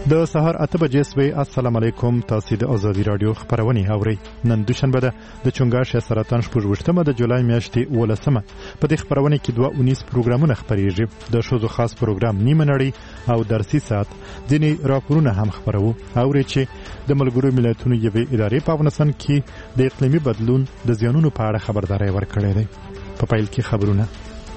د سهار 8 بجې سوي. السلام علیکم. تاسو د ازادي رادیو خبرونه اورئ. نن دوشنبه ده د چونګاش سرطان شپږمه د جولای میاشتې 18. په دې خبرونه کې 2 پروګرامونه خبريږي. د شوزو خاص پروګرام نیمه نړۍ او درسي ساعت ځینې راپورونه هم خبرو. اورئ چې د ملګرو ملتونو یوې ادارې په افغانستان کې د اقلیمي بدلون د زیانونو په اړه خبرداري ورکړې ده. په پیل کې خبرونه.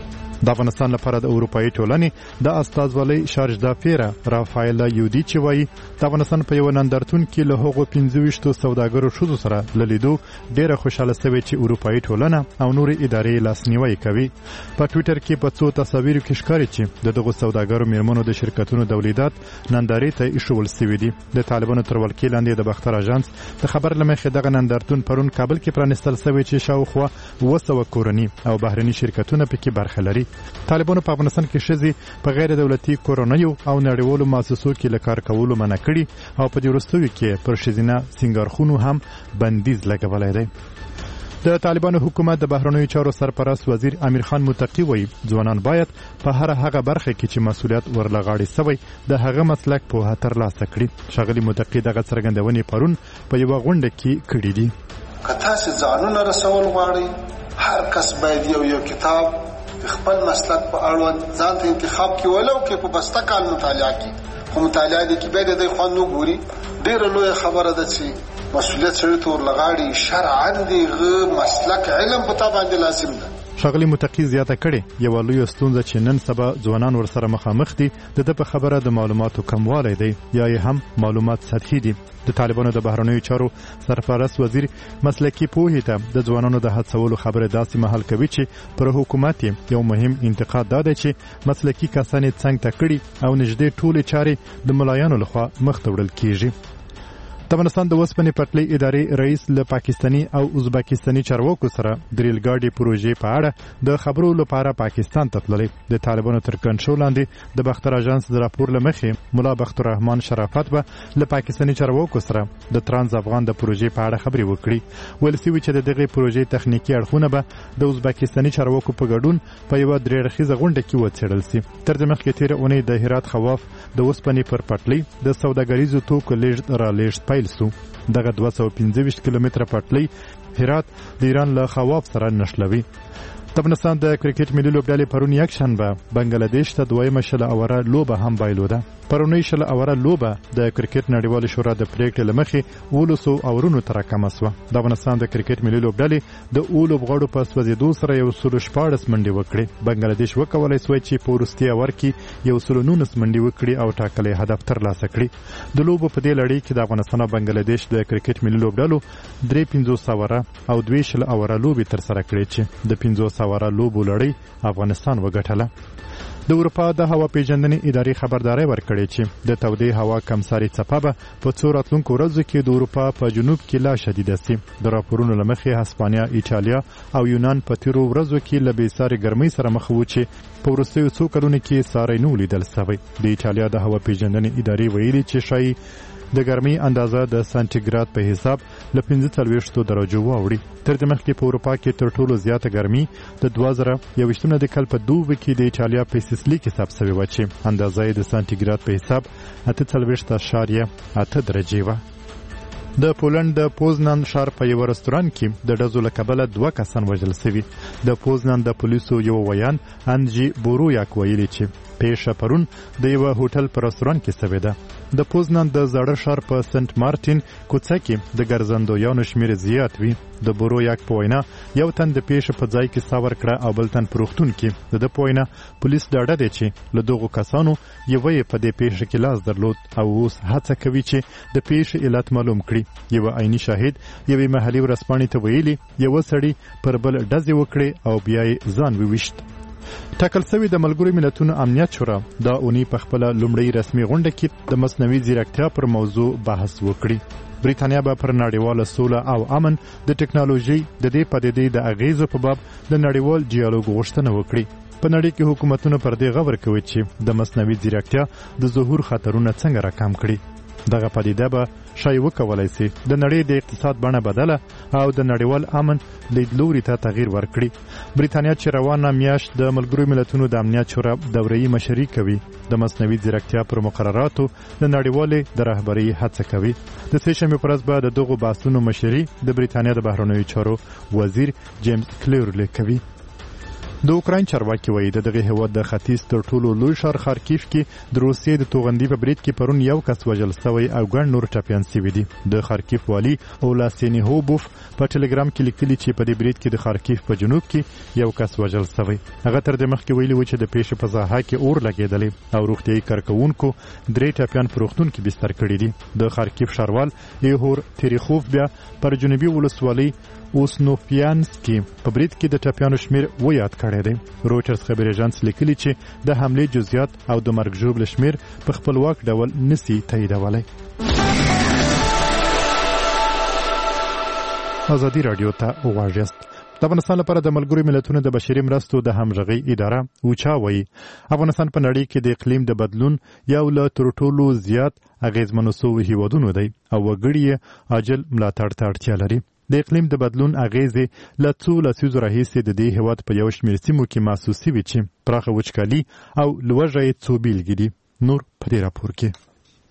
د افغانستان لپاره د اروپאי ټولنې د استازولۍ شارج دافیره رافایل یودیچ وایي د افغانستان په یو نندارتون کې له هغو 25 سوداګرو شوزو سره لیدو ډیره خوشاله شوی چې اروپאי ټولنه او نور ادارې لاسنیوي کوي. په ټوئیټر کې په څو تصاویرو کې ښکاري چې دغه سوداګرو میرمنو د شرکتونو تولیدات نندارې ته ایښول شوي دي. د طالبانو تر ولکې لاندې د بختر اژانس د خبر لمخې دغه نندارتون پرون کابل کې پرانستل شوی چې شاوخوا 200 کورني او بهرني شرکتونه پکې برخه لري. طالبانو په افغانستان کې شذې په غیر دولتي کورونیو او نړیوالو مؤسسو کې لکار کولو منع کړي او په دې وروستیو کې پر شذینه سنگارخونو هم بندیز لګولای دی. د طالبانو حکومت د بهرنیو چارو سرپرست وزیر امیر خان متقی وایي ځوانان باید په هغه برخه کې چې مسولیت ورلغاړي سوی د هغه مسلک په ترلاسه کړي. شغلی متقی دغه څرګندونې پرون په یو غونډه کې کړې دي. کته چې ځانونه رسول غواړي هر کس باید یو کتاب خپل مسلک په اړوند ځان ته انتخاب کې ولو کې په بسته کال مطالعه کې خو مطالعه دي کې به د خوانو ګوري. ډېر لوی خبره ده چې مسؤلیت سره تور لغاړي شرعاً دی مسلک علم په تابع باندې لازم ده. شغلی متقی زیاته کړي یو لوی ستونزه چې نن سبا ځوانان ورسره مخامخ دي د په خبره د معلوماتو کموالی دی یا هم معلومات سطحي دي. د طالبانو د بهرنیو چارو سرپرست وزیر مسلکی پوهې ته د ځوانانو د هڅولو خبره داسې محل کوي چې پر حکومت یو مهم انتقاد ده چې مسلکی کسانې څنګه تکړي او نږدې ټولې چارې د ملایانو لخوا مخ ته وړل کیږي. د افغانستان د وسپنې پټلۍ ادارې رئیس له پاکستاني او ازبکستاني چارواکو سره د ریل ګاډي پروژې په اړه د خبرو لپاره پاکستان ته تللی. د طالبانو تر کنټرول لاندې د بختر اژانس د راپور لمخې مولا بختر الرحمن شرافت به له پاکستاني چارواکو سره د ترانس افغان د پروژې په اړه خبرې وکړي. ویل شوي چې دغه پروژې تخنیکی اړخونه به د ازبکستاني چارواکو په ګډون په یو درېړخیزه غونډه کې وڅېړل شي. تر دې مخکې تیر اونۍ د هرات خواف د وسپنې پر پټلۍ د سوداګریزو توکو لیږد رالېږد دغه 225 کیلومتره پټلۍ هرات د ایران له خواف سره نښلوي. د افغانستان د کرکټ ملي لوبډلې پرون یکشنبه بنگلاديش ته 2 شل اوره لوبه هم بایلوده. پرونی شل اوره لوبه د کرکټ نړیوال شورا د پریکړې لمخې 200 اورونو تر کم شوه. د افغانستان د کرکټ ملي لوبډلې د اولو بغړو په سوځېدو سره 114 منډې وکړې. بنگلاديش وکولای شوی چې په وروستي اور کې 119 منډې وکړي او ټاکلې هدف ترلاسه کړي. د لوبو په دې لړۍ کې د افغانستان او بنگلاديش د کرکټ ملي لوبډلو 350 اوره او 2 شل اوره لوبې تر سره کړې چې د 500 اوره لوبو لړۍ افغانستان وګټله. د اروپا د هوا پیژندنې ادارې خبرداري ورکړې چې د تودې هوا کمساري څپه به په څو راتلونکو ورځو کې د اروپا په جنوب کې لا شدیده شي. د راپورونو لمخې هسپانیا، ایټالیا او یونان په تیرو ورځو کې له بېساري ګرمۍ سره مخ وو چې په وروستیو څو کلونو کې ساری نه ولیدل شوی. د ایټالیا د هوا پیژندنې ادارې ویلي چې شایي د ګرمۍ اندازه د سانتیګراد په حساب له 45 درجو واوړي. تر دې مخکې په اروپا کې تر ټولو زیاته ګرمۍ د 2021 د کال په دوبه کې د ایټالیا په سیسلی کې ثبت شوې و چې اندازه د سانتیګراد په حساب 48.8 درجې و. د پولند د پوزنان ښار په یو رستوران کې د ډزو له کبله 2 کسان وژل شوي. د پوزنان د پولیسو یو ویان انجی بورویاک ویلي چې پیښه پرون د یو هوټل په رستوران کې شوې ده. د پوزنان د زړه ښار په سنت مارټین کوڅه کې د ګرځندویانو شمیر زیات وي. د بورویاک په وینا یو تن د پیښې په ځای کې ساور کړه او بل تن په روغتون کې. د په وینا پولیس ډاډه دي چې له دغو کسانو یو یې په دې پیښه کې لاس درلود او اوس هڅه کوي چې د پیښې علت معلوم کړي. یو عیني شاهد یوې محلي ورځپاڼې ته ویلي یو سړی پر بل ډزې وکړي او بیا یې ځان وویشت. ټاکل شوی د ملګرو ملتونو امنیت شورا دا اونۍ په خپل لومړی رسمي غونډه کې د مصنوعي ځیرکتیا پر موضوع بحث وکړي. بریتانیا به پر نړیواله سوله او امن د ټکنالوژي د دې پدیدې د اغیزو په باب د نړیوال ډیالوګ غوښتنه وکړي. په نړۍ کې حکومتونه پر دې غور کوي چې د مصنوعي ځیرکتیا د ظهور خطرونه څنګه راکم کړي. دغه پدیده به شای وکولای شي د نړۍ د اقتصاد بڼه بدله او د نړیوال امن لیدلوري ته تغییر ورکړي. بریتانیا چې روانه میاشت د ملګرو ملتونو د امنیت شورا دوره‌ای مشري کوي، د مصنوعي ځیرکتیا پر مقرراتو د نړیوالې د رهبرۍ هڅه کوي. د سې شنبې پر ورځ به د دغو بحثونو مشري د بریتانیا د بهرنیو چارو وزیر جیمز کلیورلی کوي. د اوکراین چارواکي وایي د دغه هیواد د ختیځ تر ټولو لوی ښار خارکیف کې د روسیې د توغندي په برید کې پرون یو کس وژل شوی او ګڼ نور ټپیان شوي دي. د خارکیف والي اولاسینیهوبوف په ټلګرام کې لیکلي چې په دې برید کې د خارکیف په جنوب کې یو کس وژل شوی. هغه تر دې مخکې ویلي و چې د پیښې په ساحه کې اور لګېدلی او روغتیایي کارکوونکو 3 ټپیان په روغتون کې بستر کړي دي. د خارکیف ښاروال ایهور تریخوف بیا پر جنوبي ولسوالۍ اوسنوپیانسکي په برید کې د ټپیانو شمیر و یاد کړی دی. روچرز خبري اژانس لیکلي چې د حملې جزئیات او د مرګ ژوبل شمیر په خپلواک ډول نسی تاییدولی. ازادي رادیو ته وغواړئ. د افغانستان لپاره د ملګرو ملتونو د بشري مرستو د همغږۍ اداره اوچا وایي افغانستان په نړۍ کې د اقلیم د بدلون یو له تر ټولو زیات اغیزمنو شویو هیوادونو دی او وګړي یې عاجل ملاتړ ته اړتیا لري. د اقلیم د بدلون اغیزې له څو لسیزو راهیسې د دې هیواد په یو شمېر سیمو کې محسوس شوي چې پراخه وچکالي او لوږه یې څو بیلګې دي. نور په دې راپور کې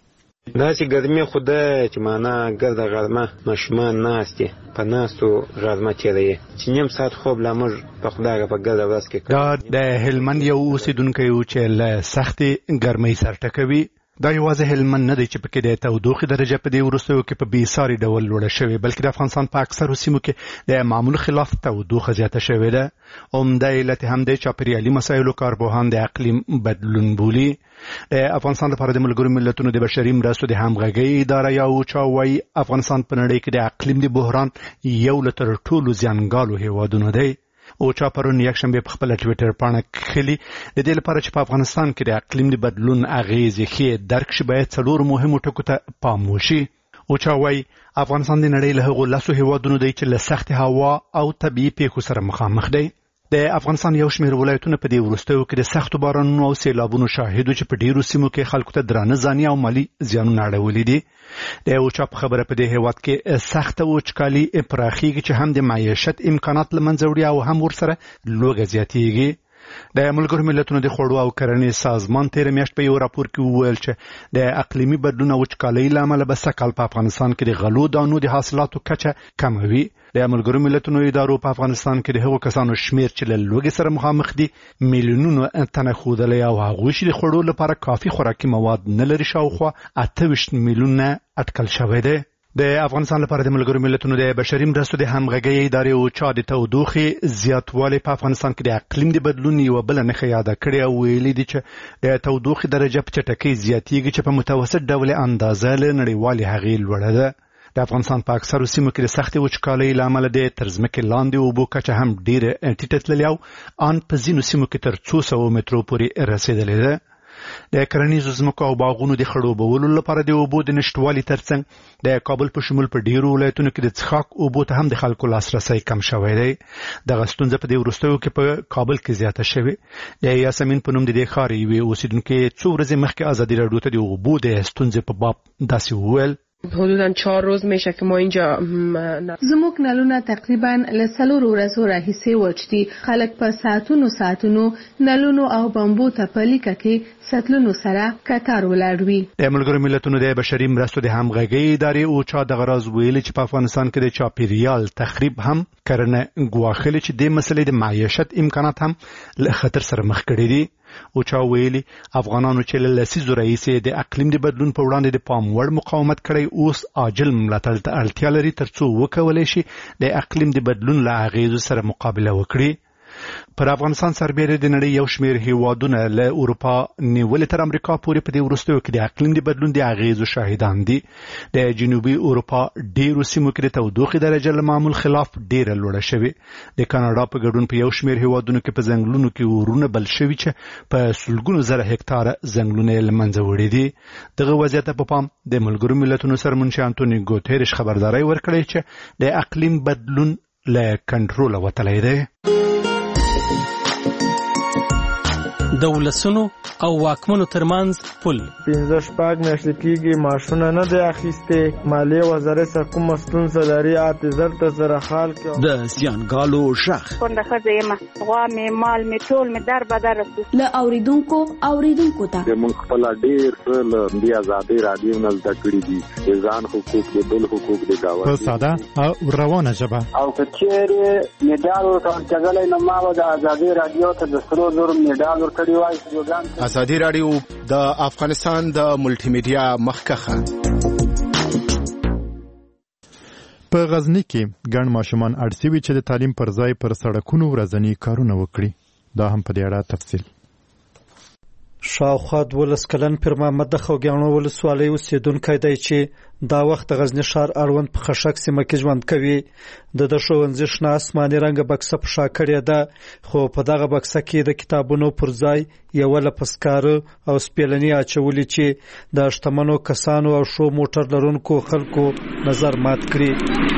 داسې ګرمي خو ده چې معنا ګرده غرمه ماشومان ناست دي په ناستو غرمه تېروي چې نیم ساعت خوب لا موږ په خدای په ګرده ورځ کې دا د هلمند یو اوسېدونکی و چې له سختې ګرمۍ سر ټکوي. دا یوازې هلمند نه دی چې پکې د تودوخې درجه په دې وروستیو کې په بېساري ډول لوړه شوې، بلکې د افغانستان په اکثرو سیمو کې د معمول خلاف تودوخه زیاته شوې ده. عمده علت هم د چاپیریالي مسایلو کارپوهان د اقلیم بدلون بولي. د افغانستان لپاره د ملګرو ملتونو د بشري مرستو د همغږۍ اداره یا اوچا وایي افغانستان په نړۍ کې د اقلیم د بحران یو له تر ټولو زیانګالو هیوادونو دی. اوچا پرون یکشنبه په خپل ټویټر پاڼه کښلي د دې لپاره چې په افغانستان کې د اقلیم د بدلون اغیزې ښې درک شي باید 4 مهمو ټکو ته پام وشي. اوچا وایي افغانستان د نړۍ له هغو 10 هیوادونو دی چې له سخت هوا او طبیعي پیښو سره مخامخ دی. د افغانستان یو شمېر ولایتونه په دې وروستیو کې د سختو بارانونو او سیلابونو شاهد چې په ډیرو سیمو کې خلکو ته درانه ځاني او مالي زیانونه اړولي دي. د اوچا په خبره په دې هیواد کې سخته وچکالي پراخیږي چې هم د معیشت امکانات له منځه وړي او هم ورسره لوږه زیاتیږي. د ملګرو ملتونو د خوړو او کرنې سازمان تیر میاشت په یو راپور کې وویل چې د اقلیمي بدلون او وچکالۍ له امله به سږ کال په افغانستان کې د غلو دانو د حاصلاتو کچه کموي. د ملګرو ملتونو ادارو په افغانستان کې د هغو کسانو شمیر چې له لوږې سره مخامخ دي میلیونونو تنه ښودلی او هغوی چې د خوړو لپاره کافي خوراکي مواد نه لري شاوخوا 28 میلیونه اټکل شوی دی. د افغانستان لپاره د ملګرو ملتونو د بشري مرستو د همغږۍ ادارې اوچا د تودوخې زیاتوالی په افغانستان کې د اقلیم د بدلون یوه بله نښه یاده کړې او ویلي دي چې د تودوخې درجه په چټکۍ زیاتیږي چې په متوسط ډول اندازه له نړیوالې هغې لوړه ده. د افغانستان په اکثرو سیمو کې د سختې وچکالۍ له امله د تر ځمکې لاندې اوبو کچه هم ډېره ټیټه تللې او ان په ځینو سیمو کې تر 200 مترو پورې رسېدلې ده. د کرنیزو ځمکو او باغونو د خړوبولو لپاره د اوبو د نشتوالي ترڅنګ د کابل په شمول په ډیرو ولایتونو کې د څښاک اوبو ته هم د خلکو لاسرسی کم شوی دی. دغه ستونزه په دې وروستیو کې په کابل کې زیاته شوې. د یاسمین په نوم د دې ښار یوې اوسېدونکې څو ورځې مخکې ازادي راډیو ته د اوبو د ستونزې په باب داسې وویل حدوداً 4 روز میشه که ما اینجا زموږ نلونه تقریبا له 4 ورځو راهیسې وچ دي. خلک په ساعتونو نلونو او بمبو ته په لیکه کې سطلونو سره کتار ولاړ وي. د ملګرو ملتونو د بشري مرستو د همغږۍ ادارې اوچا دغه راز ویلي چې په افغانستان کې د چاپیریال تخریب هم کرنه ګواښلې چې د مسلې د معیشت امکانات هم له خطر سره مخ کړي دي. اوچا ویلي افغانانو چې له لسیزو راهیسې د اقلیم د بدلون په وړاندې د پام وړ مقاومت کړی اوس عاجل ملاتړ ته اړتیا لري ترڅو وکولی شي د اقلیم د بدلون له اغیزو سره مقابله وکړي. پر افغانستان سربېره د نړۍ یو شمېر هیوادونه له اروپا نیولې تر امریکا پورې په دې وروستیو کې د اقلیم د بدلون د اغیزو شاهدان دي. د جنوبي اروپا ډیرو سیمو کې د تودوخې درجه له معمول خلاف ډیره لوړه شوې. د کاناډا په ګډون په یو شمېر هیوادونو کې په ځنګلونو کې اورونه بل شوي چې په سلګونو زره هکتاره ځنګلونه یې له منځه وړي دي. دغه وضعیت په پام د ملګرو ملتونو سرمنشي انټونی ګوتریش خبرداری ورکړی چې د اقلیم بدلون له کنټروله وتلی دی. د ولسونو او واکمنو ترمنځ پل 15 میاشتې کېږي معاشونه نه دی اخیستې. مالیې وزارت سره کومه ستونزه لري حافظر ته سره حال کوي. د زیانګالو شخ کونډه ښځه یم، غوا مې مال مې ټول مې در بدر رسو له اوریدونکو ته موږ خپل ډېر څه له دې ازادۍ رادیو نه زده کړي دي، د ځان حقوق د بل حقوق د گاونډي په ساده او روانه ژبه. او که چېرې میډال ورکړلی نو ما به د ازادۍ رادیو ته د سرو زرو میډال ورکړی وای. ازادي رادیو د افغانستان د ملټي میډیا مخکخه. په غزنی کې ګڼ ماشومان اړ شوي چې د تعلیم پر ځای پر سړکونو ورځني کارونه وکړي. دا هم په دې اړه تفصیل. شاوخوا 12 کلن پیر محمد د خوږیاڼو ولسوالۍ اوسېدونکی دی چې دا وخت د غزنی ښار اړوند په خشک سیمه کې ژوند کوي. د ښوونځي شنه آسماني رنګه بکسه په شا کړې ده، خو په دغه بکسه کې د کتابونو پر ځای یوه لپسکاره او سپېلني اچولي چې د شتمنو کسانو او ښو موټر لرونکو خلکو نظر مات کړي.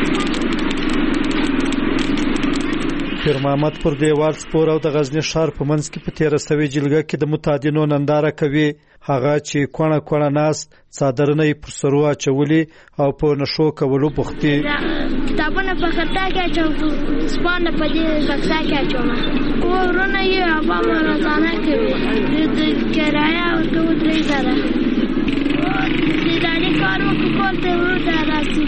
پیر محمد پر دیوال سپور او د غزنی ښار په منځ کې په تیره سوې جلګه کې د متعدینو ننداره کوي. هغه چې کونه ناست څادرونه یې پر سرو اچولي او په نشو کولو بوخت دي. کتابونه په خطا کې اچوم، سپانه په دې بکسه کې اچوم. کورونه یې هوا روزانه کوي، د کرایه ورکوي 3000. سیداني کار وکړو ته ورته راسي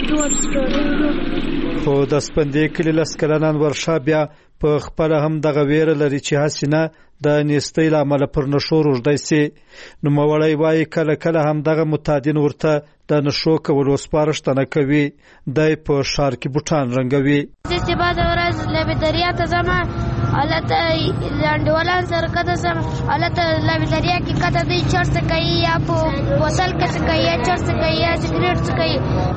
2 خو د سپندې کلي 10 کلن انورشاه بیا په خپل هم دغه ویره لري چې حسینه د نیستۍ له امله پر نشو روږدی سي. نوموړی وایي کله کله هم دغه متعدین ورته د نشو کولو سپارښتنه کوي. دی په ښار کې بوټان رنګوي. زه چې بعد ورځ لبدریا ته ځم، هلته لنډولان سره کته ځم، هلته لبدریا کې کته دوی چرس کوي یا په بوتل کې څه کوي یا چرس کوي یا سګرېټ څه کوي.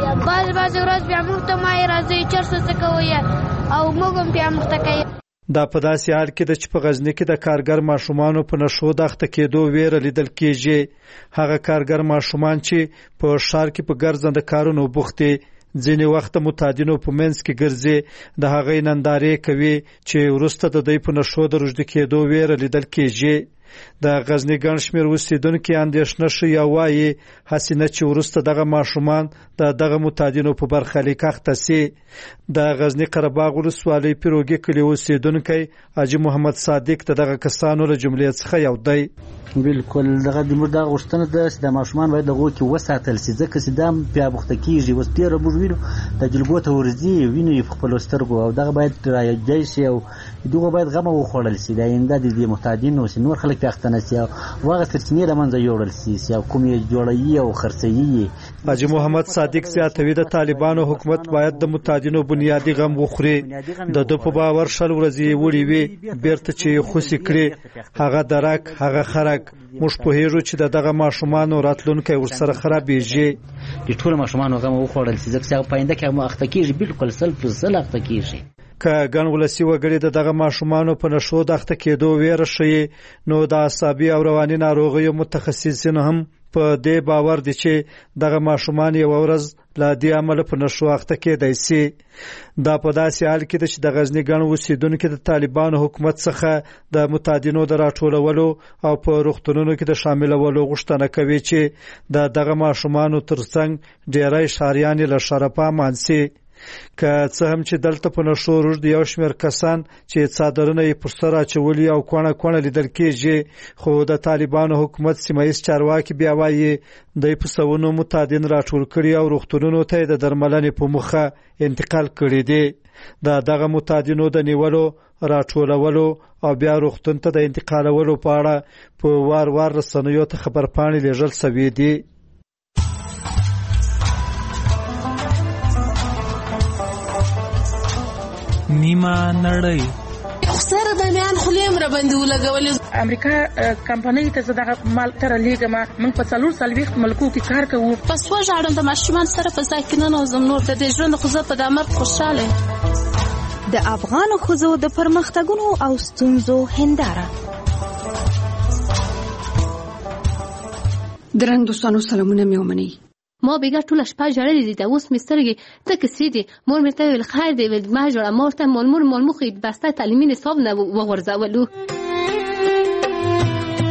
بعض ورځ بیا موږ ته وایي راځئ چرس څه کوئ او موږ هم بیا موږ ته کوي. دا په داسې حال کې ده چې په غزنی کې د کارګر ماشومانو په نشو د اخته کېدو ویره لیدل کېږي. هغه کارګر ماشومان چې په ښار کې په ګرځنده کارونو بوخت دي، ځینې وخت متعدینو په منځ کې ګرځي، د هغې نندارې کوي چې وروسته د دوی په نشو د روږدي کېدو ویره لیدل کېږي. د غزنی ګڼ شمېر اوسېدونکي اندېښنه ښیي او وایي حسینه چې وروسته دغه ماشومان د دغه متعدینو په برخلیک اخته سي. د غزنی قرهباغ ولسوالۍ پیروګي کلي اوسېدونکی حاجي محمد صادق د دغه کسانو له جملې څخه یو دی. بالکل دغه د موږ دغه غوښتنه ده چې د ماشومان باید دغه کې وساتل شي، ځکه چې دا بیا بوخته کېږي. اوس ډېره موږ وینو د جلګو ته ورځي، وینو یې په خپلو سترګو، او دغه باید رایجای شي او دغه باید غمه وخوړل شي. د آینده د دې متعدینو چې نور خلک پې اخته نه شي او هغه سرچینې له منځه یوړل شي او کوم یې جوړوي او خرڅوي. حاجي محمد صادق زیاتوي د طالبانو حکومت باید د متعدینو بنیادي غم وخوري. د ده په باور 100 ورځې وړي وي بیرته چې خوسي کړي، هغه درک هغه خرک. موږ پوهیږو چې دغه ماشومانو راتلونکی ورسره خرابېږي. د ټولو ماشومانو غم وخوړل شي، ځکه چې په آینده کې هم اخته کېږي. بالکل 100% اخته کېږي. که ګڼ ولسي وګړي د دغه ماشومانو په نشو د اخته کېدو ویره ښیي، نو د اعصابي او رواني ناروغیو متخصصین هم په دې باور دي چې دغه ماشومان یوه ورځ له دې عمله په نشو اخته کېدی سي. دا په داسې حال کې ده چې د غزني ګڼ اوسېدونکي د طالبانو حکومت څخه د متعدینو د راټولولو او په روغتونونو کې د شاملولو غوښتنه کوي چې د دغه ماشومانو ترڅنګ ډېری ښاریان له شرفه امان سي. که څه هم چې دلته په نشو روږدي یو شمېر کسان چې څادرونه یې پر سر اچولي او کونه لیدل کېږي، خو د طالبانو حکومت سیمه ییز چارواکي بیا وایي دوی په سوونو متعدین راټول کړي او روغتونونو ته یې د درملنې په موخه انتقال کړي دي. د دغه متعدینو د نیولو، راټولولو او بیا روغتون ته د انتقالولو په اړه په وار رسنیو ته خبرپاڼې لیږل شوي دي. نیمه نړۍ سره د میان خلیم را باندې ولګولې. امریکا کمپنۍ ته دغه مال تر لیګه موږ په 440 ملکو کې کار کوو. پس وژاړم د ماشومان سره په ځای کې نه نوزم نور د دې ژوند خو زه په د مرګ خوشاله. د افغان ښځو د پرمختګونو او ستونزو هنداره. درنګ دوستانو سلامونه مې ومنئ. ما بیګا ټول شپه جړلې دي، اوس مې سترګې تکې سې دي. مور مې ته ویل خیر دی، ویل ما جوړه مور ته مول مخې بسته تعلیمي نصاب نه وغورځولو.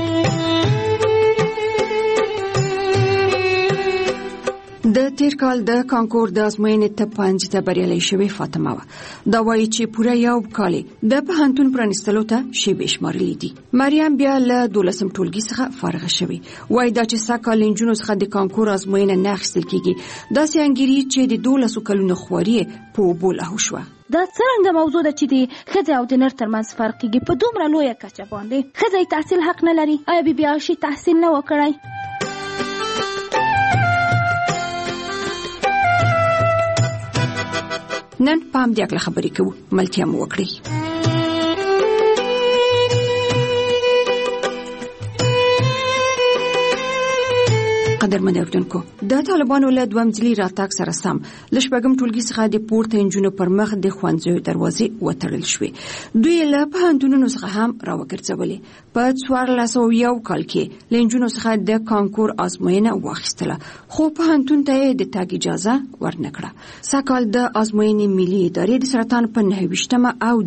د تیر کال د کانکور د ازموینې ته پنځه ته بریالۍ شوې فاطمه وه. دا وایي چې پوره یو کال د پوهنتون پرانیستلو ته شیبې شمارلې دي. مریم بیا له 12 ټولګي څخه فارغه شوې. وایي دا چې سږ کال نجونو څخه د کانکور ازموینه نه اخیستل کیږي داسې انګیري چې د 12 کلونو خواري په اوبو لاهو شوه. دا څرنګه موضوع ده چې د ښځې او د نر ترمنځ فرق کیږي په دومره لویه کچه باندې. ښځې تحصیل حق نه لري. آیا بیا عایشې تحصیل نه وکړی؟ نن پام دې اکله خبرې کوو ملتیا مو وکړي. قدرمن اوریدونکو د طالبانو له دویم ځلي راتګ سره سم له شپږم ټولګي څخه د پورته انجونو پر مخ د ښوونځیو دروازې وتړل شوې. دوی له پوهنتونونو څخه هم راوګرځولې. په 1401 کال کې له انجونو څخه د کانکور ازموینه واخیستله خو پوهنتون ته د تګ اجازه ورنکړه. سږکال د ازموینې ملي ادارې د سرطان په 29 او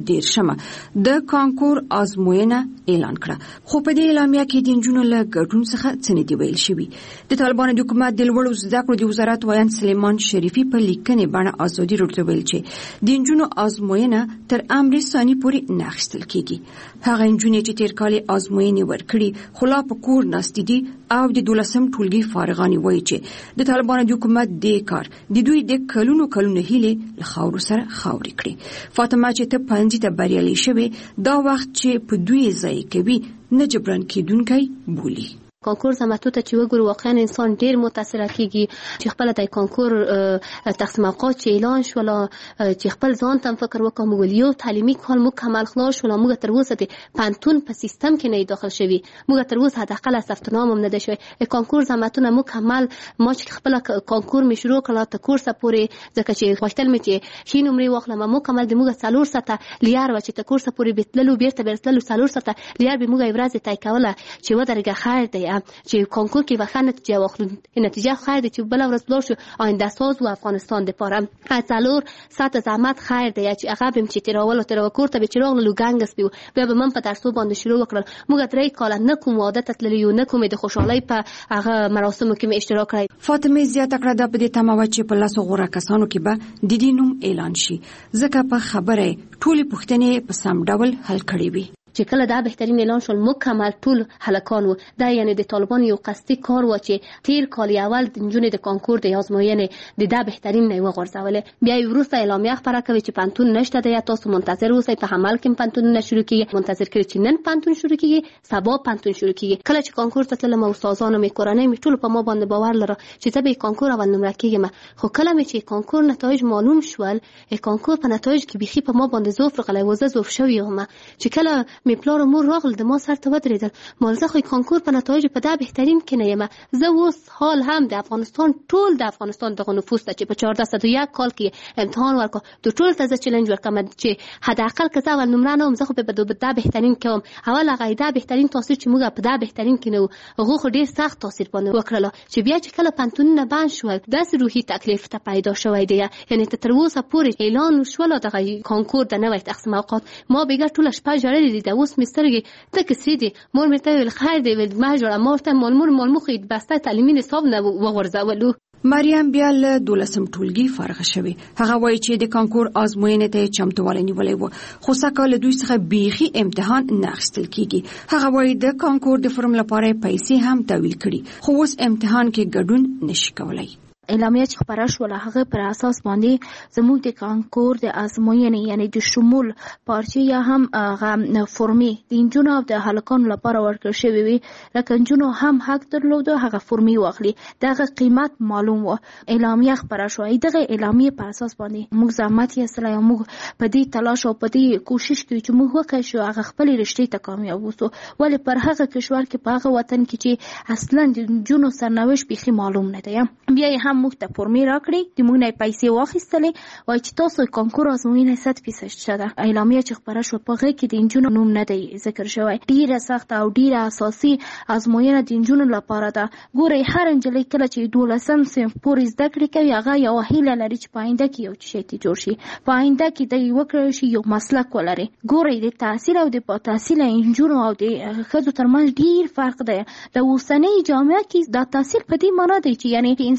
13 د کانکور ازموینه اعلان کړه خو په دې اعلامیه کې د انجونو له ګډون څخه څه نه دی ویل شوي. د طالبانو د حکومت د لوړو زده کړو د وزارت وایي سلیمان شریفي په لیکنې باندې ازادي راډیو ویل چې د انجونو ازموینه تر امر ثاني پورې نه اخیستل کیږي. هغه انجونې چې تیر کال ازموینې ورکړي خو لا په کور ناستې دي او د 12 ټولګي فارغانې وایي چې د طالبانو د حکومت د کار د دوی د کلونو هیلې له خاورو سره خاورې کړي. فاطمه چې ته پنځه ته بریالۍ شوې دا وخت چې په دوی ځای کوي نه جبران کېدونکی بولي. کانکور زماتو ته چې وګورو واقعا انسان ډیر متاثر کیږي چې خپل د کانکور تقسیم اوقات چې اعلان شول چې خپل ځان ته فکر وکړم ویلیو تعلیمي کال مکمل خلاص شول. موږ تر اوسه د پانتون په سیستم کې نه داخل شوی. موږ تر اوسه حداقل ثبت نام هم نه ده شوی. کانکور زماتونه مکمل ما چې خپل کانکور می شروع کړل ته کورس پورې ځکه چې غوښتل مې چې شي نمرې واخلم مکمل د موږ 4 ساعته لیار و چې ته کورس پورې بیتللو بیرته 4 ساعته لیار به موږ ورځ تای کوله چې ودرګه خیر دی چې کانکور کې وخت نتیجه واخلو. نتیجه خیر دی چې بل ورځ بلور شو آینده ساز و افغانستان د پاره څلور ساعت زحمت خیر دی چې هغه بم چې تیراول تر کور ته به چراغ لو ګنګس بیو به من په درسو باندې شروع وکړل. موږ درې کال نه کوم عادت تللی یو نه کوم د خوشحالي په هغه مراسمو کې اشتراک کړی. فاطمه زیاته کړه د په دې تمه چې په لاسو غوړه کسانو کې به د دینوم اعلان شي ځکه په خبره ټولې پوښتنې په سم ډول حل کړي وي. چې کله دا بهترین اعلان شول مکمل ټول هلکان وو. دا یعنی د طالبان یو قصدي کار و چې تیر کال اول د نجونې د کانکور د ازموینې د دا بهترین نه وغورځول. بیا وروسته اعلامیه خبره کوي چې پانتون نشته دی تاسو منتظر اوسئ. په عمل کې پانتون نه شروع کیږي. منتظر کړئ چې نن پانتون شروع کیږي سبا پانتون شروع کیږي. کله چې کانکور ته تلم استادانو می کورنۍ می ټول په ما باندې باور لره چې ته به کانکور اول نمره کیږم. خو کله چې کانکور نتایج معلوم شول کانکور په نتایج کې بيخي په ما باندې زوف غلای وزه زوف شوی هم چې کله می پلار مور د ما سر ته ودرېدل. مالزه خو کانکور په نتایج په دا بهترین کې نه یم. زه اوس حال هم د افغانستان ټول د افغانستان دغه نفوس ته چې په 1401 کال کې امتحان ورکړ د ټول ته چیلنج ورکړم چې حد اقل که زه اول نمره نه وم زه خو په دا بهترین کوم. اول هغه دا بهترین تاثیر چې موږ په دا بهترین کې نه هغه خو ډیر سخت تاثیر باندې وکړل چې بیا چې کله پانتونونه بند شول داسې روحي تکلیف ته پیدا شوی دی. یعنی تر اوسه پورې اعلان شول دغه کانکور د نوې تقسیم اوقات ما بیګه ټول شپه جوړې دي. اوس مسترګي ته کسې دي مور مې ته ویل خیر دی ول ما جوړه مورته مول مخې بسته تعلیمي نصاب نه وغورځولو. مریم بیا له 12 ټولګي فارغه شوه. هغه وایي چې د کانکور ازموینې ته چمتووالی نیولې و خو سږکال دوی څخه بیخي امتحان نه اخیستل کیږي. هغه وایي د کانکور د فرم لپاره پیسې هم تحویل کړي خو اوس امتحان کې ګډون نشي کولای. اعلامیه چې خبره شوله هغه پر اساس باندې زموږ د کانکور د ازموینې یعنی د شمول پارچې یا هم هغه فرمې د انجونو او د هلکانو لپاره ورکړل شوې وي. لکه انجونو هم حق درلود هغه فرمې واخلي. دغه قیمت معلوم و. اعلامیه خبره شوه. دغه اعلامیه پر اساس باندې موږ زحمت یې سره موږ په دې تلاش او په دې کوشش کوي چې موږ وکړو چې هغه خپل رشتې ته کامیاب وسو. ولې پر هغه کشور کې په هغه وطن کې چې اصلا د انجونو سرنوشت بيخي معلوم نه دی. بیا هم موږ ته فرمې راکړي د موږ نه پیسې واخیستلې وای چې تاسو کانکور ازموینه 100% شته. اعلامیه چې خبره شو په هغه کې د انجونو نوم نه دی ذکر شوی. ډیره سخت او ډیره اساسي ازموینه د انجونو لپاره ده. ګورئ هر انجلۍ کله چې 12 صنف پورې زده کړې کوي هغه یو هیله لري چې پاینده کې یو شی ته جوړ شي. پاینده کې د یو کړی شي یو مسلک ولري. ګورئ د تحصیل او د تحصیل انجونو او د ښځو ترمنځ ډیر فرق دی. د اوسنۍ جامعه کې د تحصیل په دې معنی دی چې یعنی انسان په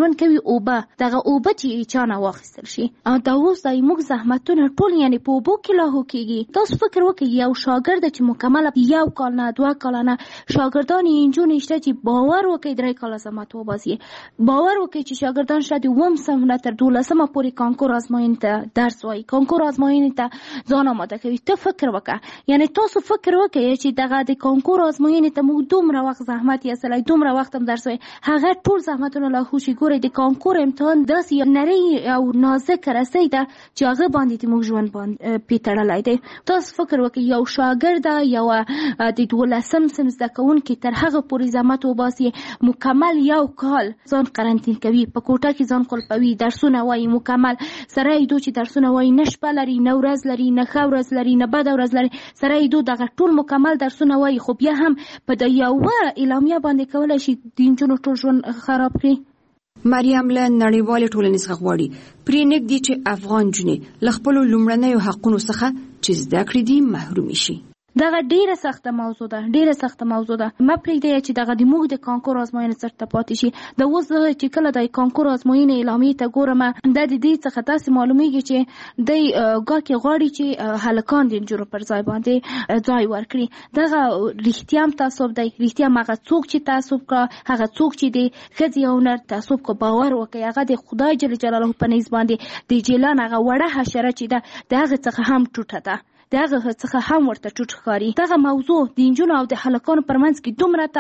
ژوند کوي اوبه دغه اوبه چې چانه واخیستل شي دا اوس د موږ زحمتونه ټول یعنی په اوبو کې لاهو کېږي. تاسو فکر وکړئ یو شاګرد چې مکمل 1 کال نه 2 کال نه شاګردان انجونې شته چې باور وکړي 3 کال زحمت وباسي، باور وکړي چې شاګردان شته وم سم نه تر 12 پورې کانکور آزموینې ته درس وایي، کانکور آزموینې ته ځان آماده کوي. ته فکر وکړه یعنی تاسو فکر وکړئ چې دغه د کانکور آزموینې ته موږ دومره وخت زحمت یې سره دومره وخت هم درس وایي، هغه ټول زحمتونه لا خوشي ګوري. د کانکور امتحان داسې نری او نازک رسۍ ده چې هغه باندې موږ ژوند باندې پیتړلای دی. تاسو فکر وکړئ یو شاګرد یو د 12 سم زده کوونکی تر هغه پورې زحمت وباسي، مکمل 1 کال ځان قرنطین کوي، په کوټه کې ځان خپلوي، درسونه وایي مکمل سره یې دوی چې درسونه وایي نه شپه لري نه ورځ لري نه ښه ورځ لري نه بده ورځ لري، سره یې دوی دغه ټول مکمل درسونه وایي، خو بیا هم په د یوه اعلامیه باندې کولی شي د نجونو ټول ژوند خراب کړي. مریم له نړیوالې ټولنې څخه غواړي پرې نږدې چې افغان نجونې له خپلو لومړنیو حقونو څخه چې زده کړې دي محرومې شي. دغه ډیره سخته موضوع ده، ډیره سخته موضوع ده. ما پرېږدی چې دغه د موږ د کانکور آزموینې سرته پاتې شي. د اوس چې کله د کانکور آزموینې اعلامیې ته ګورم دا د دې څخه داسې معلومیږي چې دی ګاکې غواړي چې هلکان د نجونو پر ځای باندې ځای ورکړي. دغه رښتیا هم تعصب دی، رښتیا هم هغه څوک چې تعصب کړه، هغه څوک چې د ښځې او نر تعصب کړه باور وکړي هغه د خدای جل جلاله په نیز باندې د جیلان هغه وړه حشره چې ده د هغې څخه هم ټوټه ده، د هغه څخه هم ورته ټوټ ښکاري. دغه موضوع د نجونو او د هلکانو پر منځ کې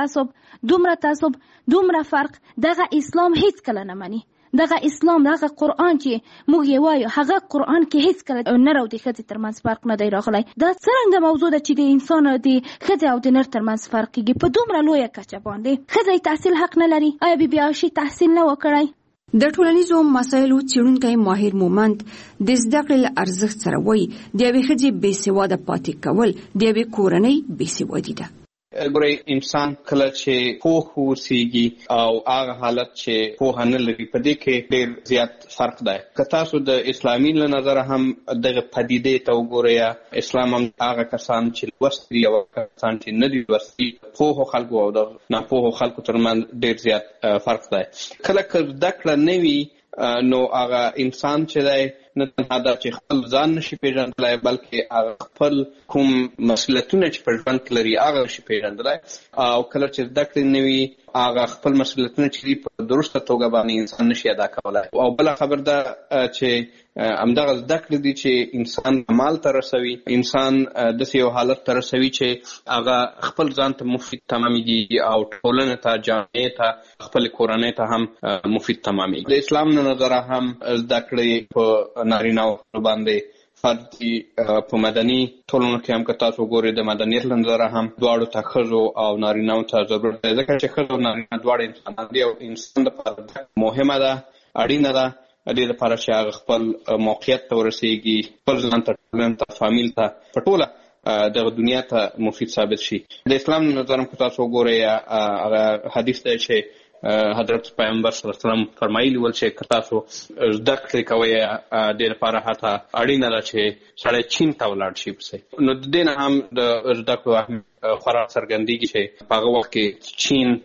دومره تعصب دومره فرق دغه اسلام هیڅ کله نه مني. دغه اسلام دغه قرآن چې موږ یې وایو هغه قرآن کې هیڅ کله نر او د ښځې ترمنځ فرق نه دی راغلی. دا څرنګه موضوع ده چې د انسان د ښځې او د نر ترمنځ فرق کېږي په دومره لویه کچه باندې. ښځه تحصیل حق نه لري، آیا بی بی عایشې تحصیل نه وکړی؟ د ټولنیزو مسایلو څېړونکی ماهر مومند د زده کړې له ارزښت سره وایي د یوې ښځې بې سواده پاتې کول د یوې کورنۍ بې سوادي ده. ګورئ انسان کله چې پوه اوسېږي او هغه حالت چې پوهه نه لري په دې کې ډېر زیات فرق دی. که تاسو د اسلامي له نظره هم دغه پدیدې ته وګورئ، اسلام هم هغه کسان چې لوستي او کسان چې نه دي لوستي پوهو خلکو او د ناپوهو خلکو ترمنځ ډېر زیات فرق دی. کله که زده کړه نه وي نو هغه انسان چې دی نه تنها دا چې خپل ځان نشي پیژندلی بلکې هغه خپل کوم مسؤلیتونه چې په ژوند کې لري هغه نشي پیژندلی، او کله چې زده کړې نه وي هغه خپل مسؤلیتونه چې دي په درسته توګه باندې انسان نشي ادا کولی. او بله خبر ده چې همدغه زده کړې دي چې انسان کمال ته رسوي، انسان داسې یو حالت ته رسوي چې هغه خپل ځان ته مفید تمامېږي او ټولنې ته جامعې ته خپل کورنۍ ته هم مفید تمامېږي. د اسلام نه نظره هم زده کړې په نارینه‌و باندې فرض دي. په مدني ټولنو کې هم که تاسو ګورئ د مدنیت له نظره هم دواړو ته ښځو او نارینه‌و ته ضرورت دی، ځکه چې ښځه او نارینه دواړه انسانان دي او انسان لپاره مهمه ده، اړینه ده دې لپاره چې هغه خپل موقعیت ته ورسېږي، خپل ځان ته، ټولنې ته، فامیل ته، په ټوله دغه دنیا ته مفید ثابت شي. د اسلام له نظره هم که تاسو وګورئ هغه حدیث دی چې حضرت پیغمبر صلی الله علیه وسلم فرمایلی ول چې که تاسو زده کړې کوئ دې لپاره حتی اړینه ده چې سړی چین ته ولاړ شي پسې. نو د دې نه هم د زده کړو اهمیت خورا څرګندېږي چې په هغه وخت کې چین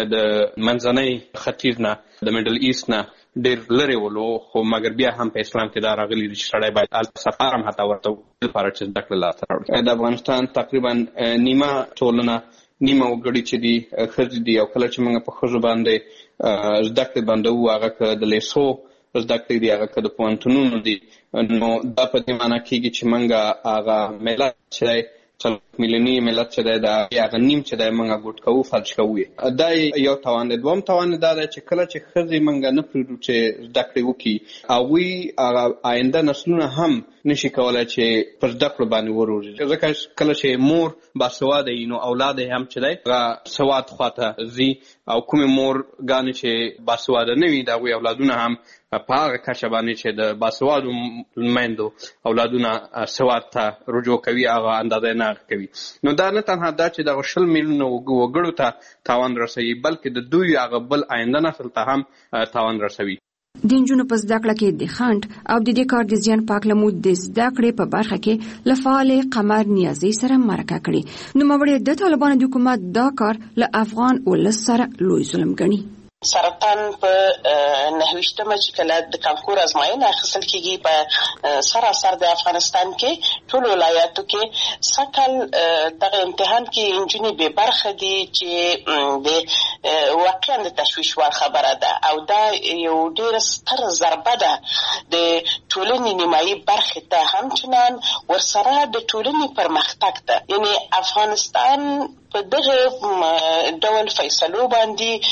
د منځنۍ ختیځ نه د میډل ایست نه ډېر لرې ولو، خو مګر بیا هم په اسلام کې دا راغلي دي چې سړی باید هلته سفر هم حتی ورته لپاره چې زده کړه لاسته راوړي. د افغانستان تقریبا نیمه ټولنه، نیمه وګړي چې دي ښځې دي، او کله چې موږ په ښځو باندې زده کړې بندوو، هغه که د لیسو زده کړې دي، هغه که د پوهنتونونو دي، نو دا په دې معنی کېږي چې موږ هغه ملت چې دی 4 میلیوني ملت چې دی د هغه نیم چې دی موږ ګوټ کوو، فلج کوو. دا یو تاوان دی. دوم تاوان دا دی چې کله چې ښځې موږ نه پرېږدو چې زده کړې وکړي، هغوی هغه آینده نسلونه هم نشي کولی چې پر زده کړو باندې وروزي، ځکه کله چې مور باسواده وي نو اولاد یې هم چې دی هغه سواد خواته ځي، او کومې مورګانې چې باسواده نه وي د هغوی اولادونه هم په هغه کچه باندې چې د باسوادو میندو اولادونه سواد ته رجوع کوي، هغه اندازه نه کوي. نو دا نه تنها دا چې دغه 20 میلیونه وګړو ته تاوان رسوي، بلکې د دوی هغه بل آینده نسل ته هم تاوان رسوي. د نجونو په زده کړه کې د خنډ او د دې کار د زیان پاک لمود د زده کړې په برخه کې له فعال قمر نیازي سره مرکه کړې. نوموړې د طالبانو د حکومت دا کار له افغان ولس سره لوی ظلم ګڼي. سرطان په 9مه چې کله د کانکور ازموینه اخیستل کېږي په سراسر د افغانستان کې ټول ولایاتو کې سکل دغه امتحان کې انجونې به برخه دي چې د واقعا د تشویش وړ خبره ده او دا یو ډېر ستر ضربه ده د ټولنې نیمایي برخې ته همچنان ورسره د ټولنې پرمختګ ته یعنی افغانستان په دغه ډول فیصلو باندې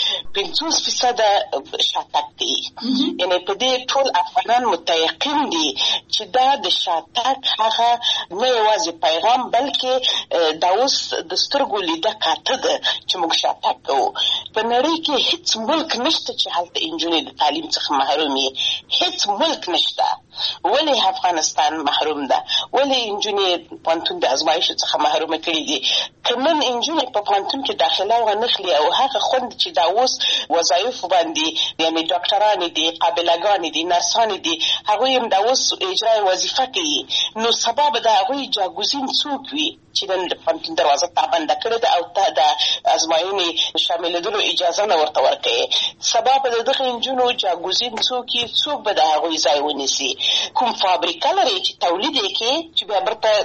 50% شاتګ دي یعنی په دې ټول افغانان متيقن دي چې دا د شاتګ هغه نه یوازې پیغام بلکې دا اوس د سترګو لیده کاته ده چې موږ شاتګ کوو په نړۍ کې هیڅ ملک نشته چې هلته انجونې د تعلیم څخه محروم وي هیڅ ملک نشته ولې افغانستان محروم ده ولې انجونې پوهنتون د ازمایښت څخه محروم کړي دي کمن انجونې په پوهنتون کې داخله ونخلي او هغه خوند چې دا اوس وظایف باندې یعنی ډاکټران دي قابلګان دي نرسان دي هغه هم دا اوس اجرای وظیفه کوي نو سبب دا هغه جاګوزین څوک وي چې د پوهنتون دروازه تابند کړي ده او ته د ازمایښت شاملېدلو اجازه نه ورته ورکړي سبب د دغه انجونو جاګوزین څوک به د هغه ځای ونیسي کوم فابریکه لري چې تولید کوي چې بیا برته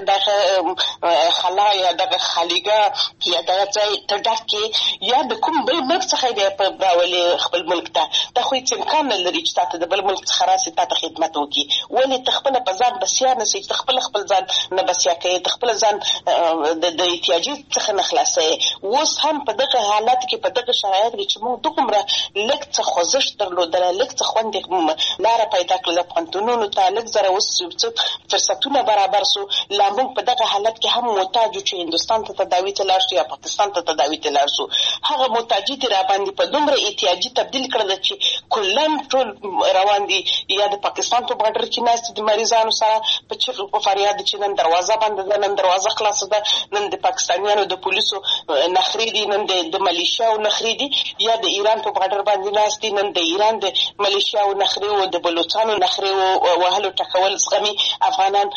دغه خلا یا دغه خالیګه یا دغه ځای ته ډکې یا د کوم بل ملک څخه دی په راولي خپل ملک ته دا خو هیڅ امکان نه لري چې تاسو د بل ملک څخه راسي تاسو خدمت وکړي ولې تخپل په ځان بسیا نه سي خپل ځان نه بسیا کوي تخپل ځان د احتیاجي څخه نه خلاصي اوس هم په دغه حالت کې په دغه شرایط کې چې موږ دومره لږ څه خوځښت درلودل لږ څه خوند لاره پیدا کړل پوهنتونونو ته لږ زره اوس فرصتونه برابر سو لا موږ په دغه حالت کې هم محتاج چې هندوستان ته تداوی ته لاړ شو یا پاکستان ته تداوی ته لاړ شو هغه محتاجي را باندې په دومره احتیاجي تبدیل کړل چې کلن ټول روان دي یا د پاکستان په بارډر کې ناست دي مریضانو سره په چغو په فریاد چې نن دروازه بند ده نن دروازه خلاص ده نن د پاکستانیانو د پولیسو نخري دي نن د ملیشیاو نخري دي یا د ایران په بارډر باندې ناست دي نن د ایران د ملیشیاو نخري او د بلوچستان نخري او وهلو ټکول زغمي افغانان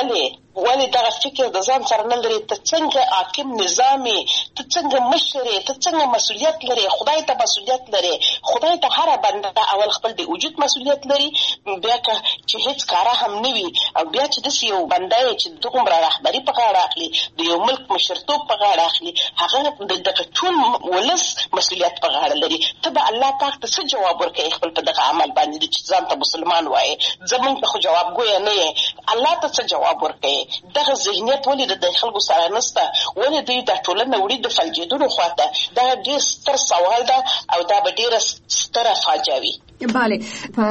ولې دغه فکر د ځان سره نه لري ته څنګه حاکم نظامي ته څنګه مشري ته څنګه مسؤلیت لري خدای ته مسؤلیت لري خدای ته هر بنده اول خپل د وجود مسؤلیت لري بیا که چې هیڅ کار هم نه وي او بیا چې د یو بنده چې دغه رهبری په غاړه اخلي د یو ملک مشرتوب په غاړه اخلي هغه د ټول ولس مسؤلیت په غاړه لري ته به الله پاک ته څه جواب ورکړي خپل په دغه عمل باندې چې ځان ته مسلمان وایي زمونږ ته خو جواب ګویا نه یې الله ته څه جواب ورکړي دغه ذهنیت ولې د خلکو سره نشته ولې دوی د ټولنې وړي د فلجېدلو خواته دا ډېر ستر سوال ده او دا به ډېره ستره فاجعه وي بله په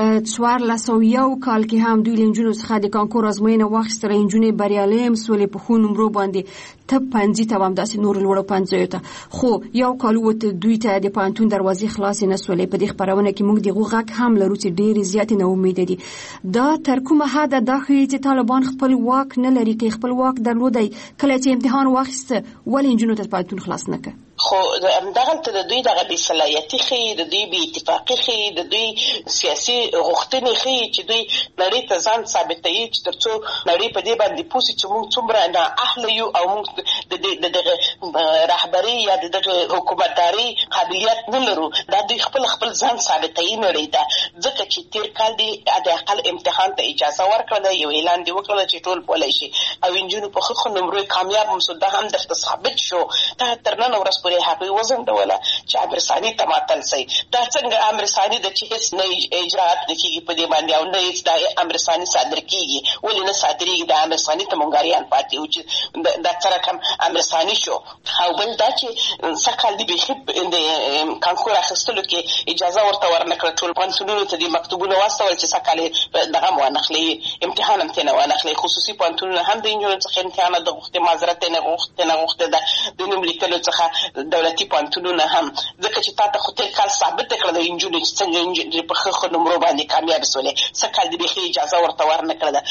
1401 کال کې هم دوی لنجونو څخه د کانکور ازموینه واخیستله انجونې بریالۍ هم سولې په ښو نمرو باندې ته پنځي ته هم داسې نور لوړو پنځیو ته خو یو کال وته دوی ته د پوهنتون دروازې خلاصې نه سولې په دې خپرونه کې موږ دغه غږ هم لرو چې ډېرې زیاتې ناامیده دي دا تر کومه حده دا ښیي چې طالبان خپل واک نه لري که خپل واک درلودی کله چې امتحان واخیسته ولې انجونو ته پوهنتون خلاص نه کړ خو همدغلته د دوی دغه بې صلاحیتي ښیي د دوی بې اتفاقي ښیي د دوی سیاسي غوښتنې ښیي چې دوی نړۍ ته ځان ثابتوي چې تر څو نړۍ په دې باندې پوه سي چې موږ څومره نااهله یو او موږ د دغه رهبري یا د دغه حکومتداري قابلیت نه لرو دا دوی خپل ځان ثابتوي نړۍ ته ځکه چې تېر کال دی د اقل امتحان ته اجازه ورکړله یو اعلان دی وکړله چې ټول بولی شي او انجونو په ښه نمرو کامیاب هم سو دا هم درته ثابت شو دا تر نن ورځ پورې هغوی وځنډوله چې امر ثاني ته معطل سي دا څنګه امر ثاني ده چې هېڅ نه اجراات نه کېږي په دې باندې او نه هېڅ دا امر ثاني صادر کېږي ولې نه صادرېږي دا امر ثاني ته مونګاریان پاتې وو چې دا څه رقم امر ثاني شو او بل دا چې سږ کال د بیخي د کانکور اخیستلو کې اجازه ورته ورنه کړه ټول پوهنتونونو ته دې مکتوبونه واستول چې سږ کال یې دغه هم وانخلي امتحان هم ترې نه وانخلي خصوصي پوهنتونونه هم د نجونو څخه امتحانات د غوښتې معذرت یې نه غوښتې ده د نوم لیکلو څخه دولتي پوهنتونونه هم ځکه چې تا ته خو تېر کال ثابته کړه د انجونو چې څنګه په ښه نمرو باندې کامیاب سولې سږ کال د بیخي اجازه ورته ورنه کړله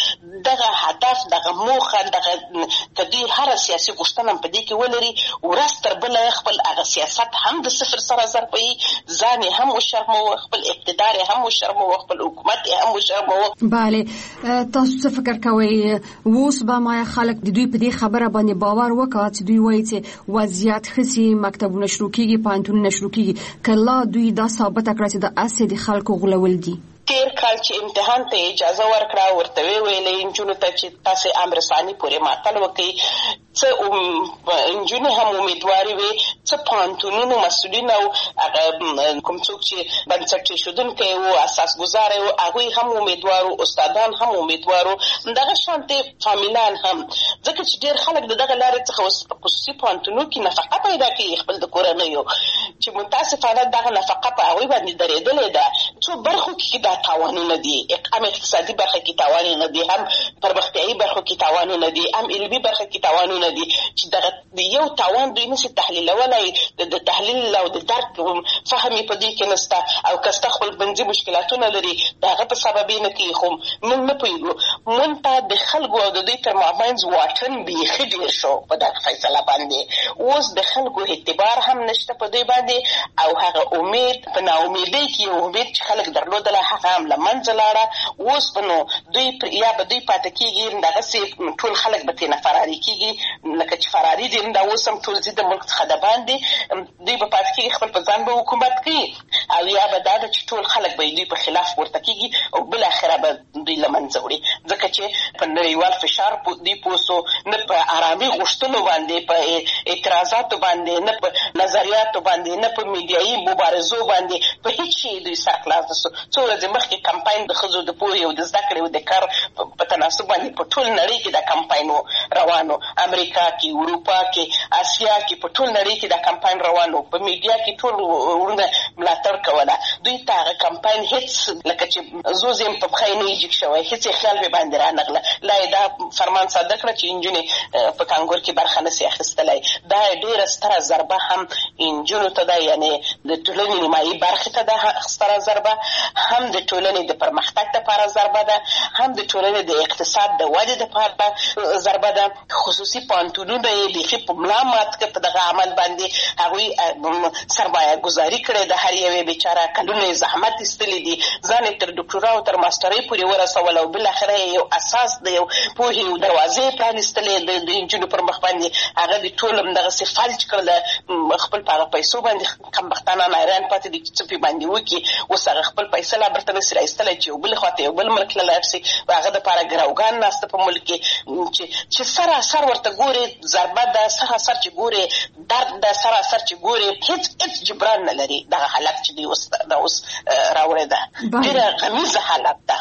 دغه هدف دغه موخه دغه کدی هر سیاسي غوښتنه په دې کې ولري ورځ تر بله خپل هغه سیاست هم د صفر سره ضربوي ځان یې هم وشرموه خپل اقتدار یې هم وشرموه خپل حکومت یې هم وشرموه. بله تاسو څه فکر کوئ اوس به ما خلک د دوی په دې خبره باندې باور وکړي چې دوی وایي چې وضعیت ښه مکتبونه شروع کیږي پوهنتونونه شروع کیږي کله دوی دا ثابته کړه چې د اسې د خلکو غولول دي؟ تیر کال چې امتحان ته اجازه ورکړه ورته ویلې انجونو ته چې تاسو امر ثاني پورې ماتل وکړي څه انجونې هم امیدواري وي څه پوهنتونونو مسؤلین او کوم څوک چې بنسټ ایښودونکي او اساس ګزار او هغوی هم امیدوارو استادان هم امیدوارو دغه شانتي فامیلان هم ځکه چې ډېر خلک دغه لارې څخه اوس په خصوصي پوهنتونونو کې نفقه پیدا کوي خپل د کورنیو چې متاسفانه دغه نفقه په هغوی باندې درېدلې ده څو برخو کې دا تاوانونه دي هم اقتصادي برخه کې تاوانونه دي هم پرمختیایي برخو کې تاوانونه دي هم علمي برخه کې تاوانونه دي چې دغه یو تاوان دوی نشي تحلیلولای د تحلیل او د درک فهم په دې کې نشته او کسته خپل بنځي مشکلاتونه لري دغه په سبب نه کې خو موږ نه پوهیږو مونږ ته د خلکو او د دوی تر مابین واټن بیخي ډېر شو په دغه فیصله باندې اوس د خلکو اعتبار هم نشته په دوی باندې او هغه امید په ناامیدۍ کې یو امید چې خلک درلودله هغه هم له منځه لاړه اوس به نو دوی یا به دوی پاتې کېږي دغسې ټول خلک به ترېنه فراري کېږي لکه چې فراري دي دا اوس هم ټول ځي د ملک څخه د باندې دوی به پاتې کېږي خپل په ځان به حکومت کوي او یا به دا ده چې ټول خلک به دوی په خلاف ورته کېږي او بالاخره به دوی له منځه وړي ځکه چې په نړیوال فشار دوی پوه سو نه په ارامي غوښتنو باندې په اعتراضاتو باندې نه په نظریاتو باندې نه په میډیایي مبارزو باندې په هیڅ شي دوی سرخلاص نه سو څو ورځې مخکې کمپاین د ښځو د پوهې او د زده کړې او د کار په تناسب باندې په ټول نړۍ کې دا کمپاین روانو امریکا کې اروپا کې اسیا کې په ټول نړۍ کې دا کمپاین روانو په میډیا کې ټول ورونه ملاتړ کوله دوی ته هغه کمپاین هیڅ لکه چې زوزم په پخې نه ایجک شوی هیڅ خیال به باندې رانغله لا دا فرمان صادق کړ چې انجونې په کانګور کې برخه نه سي اخیستلای دا ډېره ستره ضربه هم انجونو ته ده یعنی د ټولنې نیمایي برخې ته ده ستره ضربه هم د ټولنې د پرمختګ لپاره ضربه ده هم د ټولنې د اقتصاد د ودې لپاره ضربه ده خصوصي پوهنتونونه یې بیخي په ملا مات کړ په دغه عمل باندې هغوی سرمایه ګزاري کړې ده هر یوې بیچاره کلونه یې زحمت ایستلی دي ځان یې تر ډاکټورا او تر ماسټرۍ پورې ورسول او بالاخره یو اساس د یو پوهې او دروازې پرانیستلې د نجونو پر مخ باندې هغه د ټول همدغسې فلج کړل خپل په هغه پیسو باندې کمبختانان حیران پاتې دي چې څه پې باندې وکړي اوس هغه خپل پیسه لا برته نسي رایستلی چې یو بل خواته یو بل ملک له لاړ شي هغه دپاره ګروګان ناسته په ملک کې چې سراسر ورته ګورې ضربه ده سراسر چې ګورې درد ده سراسر چې ګورې هېڅ جبران نه لري دغه حالت چې دوی اوس راوړی ده ډېره غمیزه حالت ده.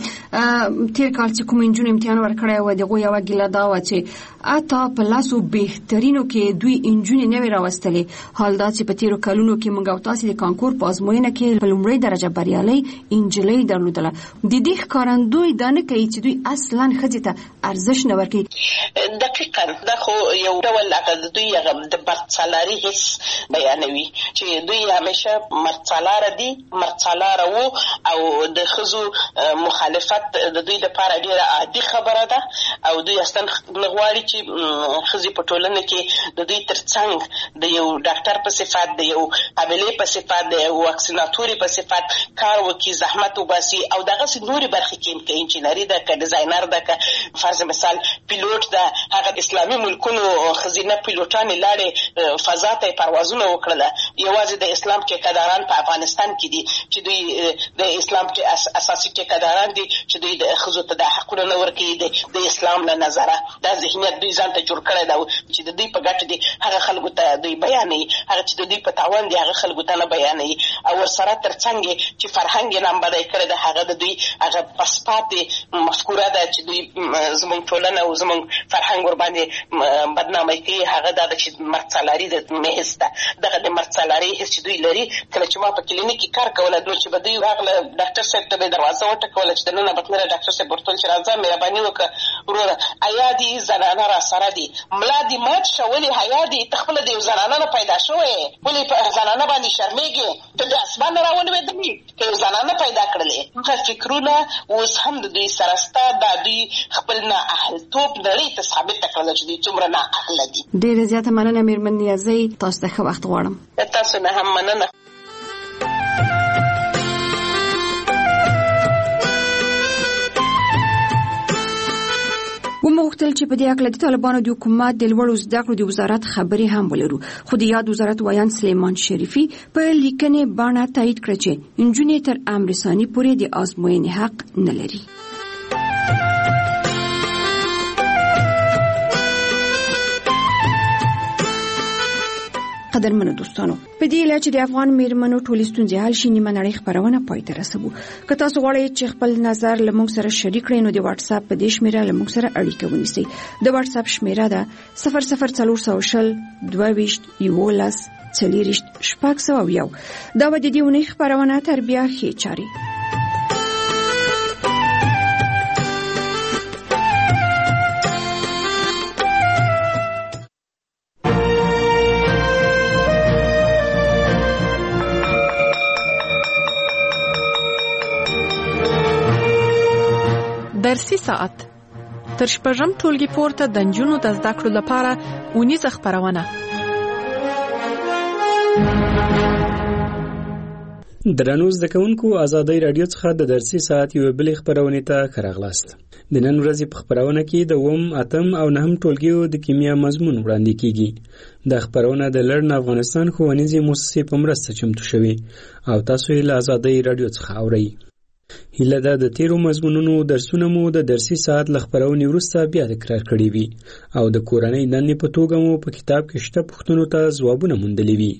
تېر کال چې کوم نجونو امتحان ورکړی و د هغوی یوه ګیله دا وه چې حتی په لسو بهترینو کې دوی نجونې نه وې راوستلې حال دا چې په تېرو کلونو کې موږ او تاسې د کانکور په ازموینه کې په لومړۍ درجه بریالۍ نجلۍ درلودله د دې ښکارندوی دا نه کوي چې دوی اصلا ښځې ته ارزښت نه ورکوي. دقیقا دا خو یو ډول هغه د دوی هغه د مرڅالاري حس بیانوي چې دوی همیشه مرڅالاره دي مرڅالاره وو او د ښځو مخالفت د دوی دپاره ډېره عادي خبره ده او دوی اصلا نه غواړي چې ښځې په ټولنه کې د دوی تر څنګ د یو ډاکټر په صفت د یو قابلې په صفت د یو واکسیناتوري په صفت کار وکړي زحمت وباسي او دغسې نورې برخې کې که انجینري ده که ډیزاینر ده که فرض مثال پیلوټ ده هغه اسلامي ملکونو ښځینه پیلوټانې لاړې فضا ته یې پروازونه وکړله یوازې د اسلام ټیکهداران په افغانستان کې دي چې دوی د اسلام اساسي ټیکهداران دي چې دوی د ښځو ته د حقونه نه ورکوي د اسلام له نظره دا ذهنیت دوی ځان ته جوړ کړی ده چې د دوی په ګټه دي هغه خلکو ته دوی بیانوي هغه چې د دوی په تاوان دي هغه خلکو ته نه بیانوي او ورسره تر څنګ چې فرهنګ یې نامبدی کړی ده هغه د دوی هغه پسپاتې مفکوره ده چې دوی زموږ ټولنه او زموږ فرهنګ ورباندې بدنامۍ کوي هغه دا ده چې مرڅالاري د حس ده دغه د مرڅالاري حس چې دوی لري کله چې ما په کلینیک کې کار کوله نو چې به دوی هغله ډاکټر صاحب ته به یې دروازه وټکوله چې دننه به تللی ډاکټر صاحب ورته ویل چې راځه مهرباني وکړه وروره ایا دې زنانه را سره دي ملا دې مات شو ولې حیا دې تخپله د یو زنانه نه پیدا شوی ولې په زنانه باندې شرمېږي ته د اسمان نه راولوېدلې که یو زنانه پیدا کړلې هغه فکرونه اوس هم د دوی سره سته دا دوی خپل نااهلتوب نړۍ ته ثابته کړله چې دوی څومره نااهله دي. ډېره زیاته مننه مېرمن نیازۍ، تاسو ته ښه وخت غواړم. تاسو نه هم مننه. وموغتل چې په دې اړه د طالبانو د حکومت د لوړو زده کړو د وزارت خبرې هم ولرو، خو د یاد وزارت وایان سلیمان شریفي په لیکنې باندې تایید کړ چې نجونې تر امر ثاني پورې د ازموینې حق نه لري. قدرمنو دوستانو، په دې لاره چې د افغان میرمنو ټولې ستونزې حل شي نیمه نړۍ خبرونه پای ته رسوو. که تاسو غواړئ چې خپل نظر له موږ سره شریک کړئ نو د واتس اپ په دې شمیره له موږ سره اړیکه ونیسئ. د واتس اپ شمیره ده 00400 22 11 40 601. دا و د دې ونې خبرونه تر بیا ښې چاري. درسي ساعت تر شپږم ټولګي پورته د نجونو د زده کړو لپاره اونیزه خبرونه. درنو زده کوونکو، ازادۍ رادیو څخه د درسي ساعت یو بل خبرونه ته راغلاست. د نن ورځې په خبرونه کې د 8 او 9 ټولګیو د کیمیا مضمون وړاندې کیږي. د خبرونه د لړن افغانستان ښوونیزې مؤسسې په مرسته چمتو شوی او تاسو یې له ازادۍ رادیو څخه اورئ. هیله ده د تیرو مضمونونو درسونه مو د درسي ساعت له خبرونې وروسته بیا تکرار کړي وي او د کورنۍ دندې په توګه مو په کتاب کې شته پوښتنو ته ځوابونه موندلي وي.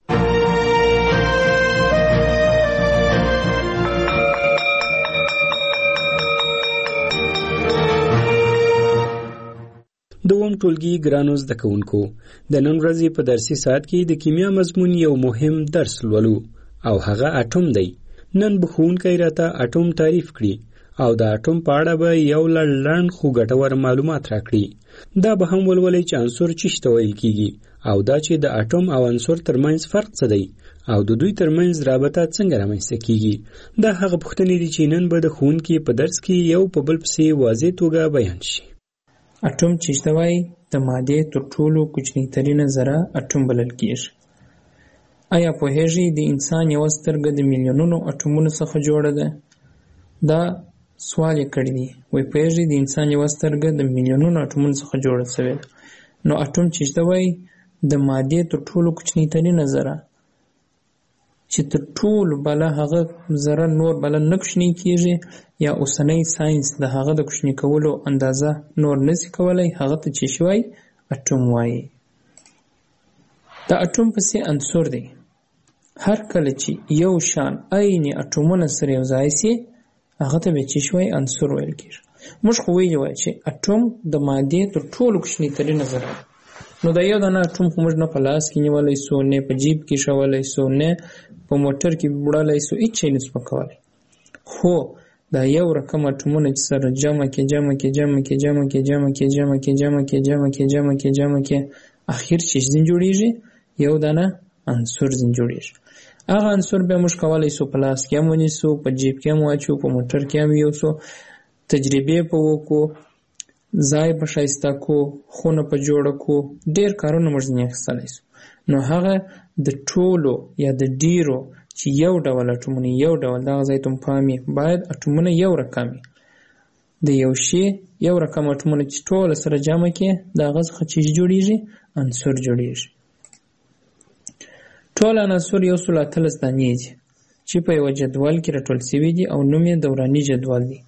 دوم ټولګي ګرانو زده کوونکو، د نن ورځې په درسي ساعت کې د کیمیا مضمون یو مهم درس لولو او هغه اټوم دی. نن به ښوونکی راته اټوم تعریف کړي او د اټوم په اړه به یو لړ خو ګټور معلومات راکړي. دا به هم ولولئ چې عنصر چی ته ویل کیږي او دا چې د اټوم او عنصر ترمنځ فرق څه دی او د دوی ترمنځ رابطه څنګه رامنځته کیږي. دا هغه پوښتنې دي چې نن به د ښوونکي په درس کې یو په بل پسې واضح توګه بیان شي. اټوم چې ته وایي د مادې تر ټولو کوچنی ترینه ذره اټوم بلل کیږي. آیا پوهیږئ د انسان یو سترګه د میلیونونو اټومونو څخه جوړه ده؟ دا سوال یې کړی دی. وایي پوهیږئ د انسان یو سترګه د میلیونونو اټومونو څخه جوړه شوې ده. نو اټوم چې ته وایي د مادې تر ټولو کوچنی ترینه ذره چې تر ټولو بله هغه ذره نور بله نه کوچنی کیږي یا اوسنی ساینس د هغه د کوچنی کولو اندازه نور نشي کولی، هغه ته چې شوی اټوم وایي. د اټوم پسې عنصر دی. هر کله چې یو شان عین اټومونه سره یو ځای سي هغه ته به چې شوی عنصر ویل کیږي. موږ خو ویلي وای چې اټوم د مادې تر ټولو کوچنی ترینه ذره. نو دا یو دانه اټوم خو موږ نه په لاس کې نیولی سو، نه په جیب کې شولی سو، نه په موټر کې وړلی سو، هیڅ شی نسو کولی. خو دا یو رقم اټومونه چې سره جمع کې اخر چې ځین جوړیږي یو دانه عنصر ځین جوړیږي. هغه عنصر به موږ کولی سو په لاس کې هم ونیسو، په جیب کې هم واچو، په موټر کې هم یوسو، تجربې په وکړو، ځای په ښایسته کو، خونه په جوړه کو، ډېر کارونه موږ ځینې اخیستلی سو. نو هغه د ټولو یا د ډیرو چې یو ډول اټومونه یو ډول دغه ځای ته پام وي، باید اټومونه یو رقم وي. د یو شي یو رقم اټومونه چې ټول سره جمع کې د هغه څخه چې جوړیږي عنصر جوړیږي. ټول عناصر 113 دانې دي چې په یو جدول کې راټول شوي دي او نوم یې دوراني جدول دی.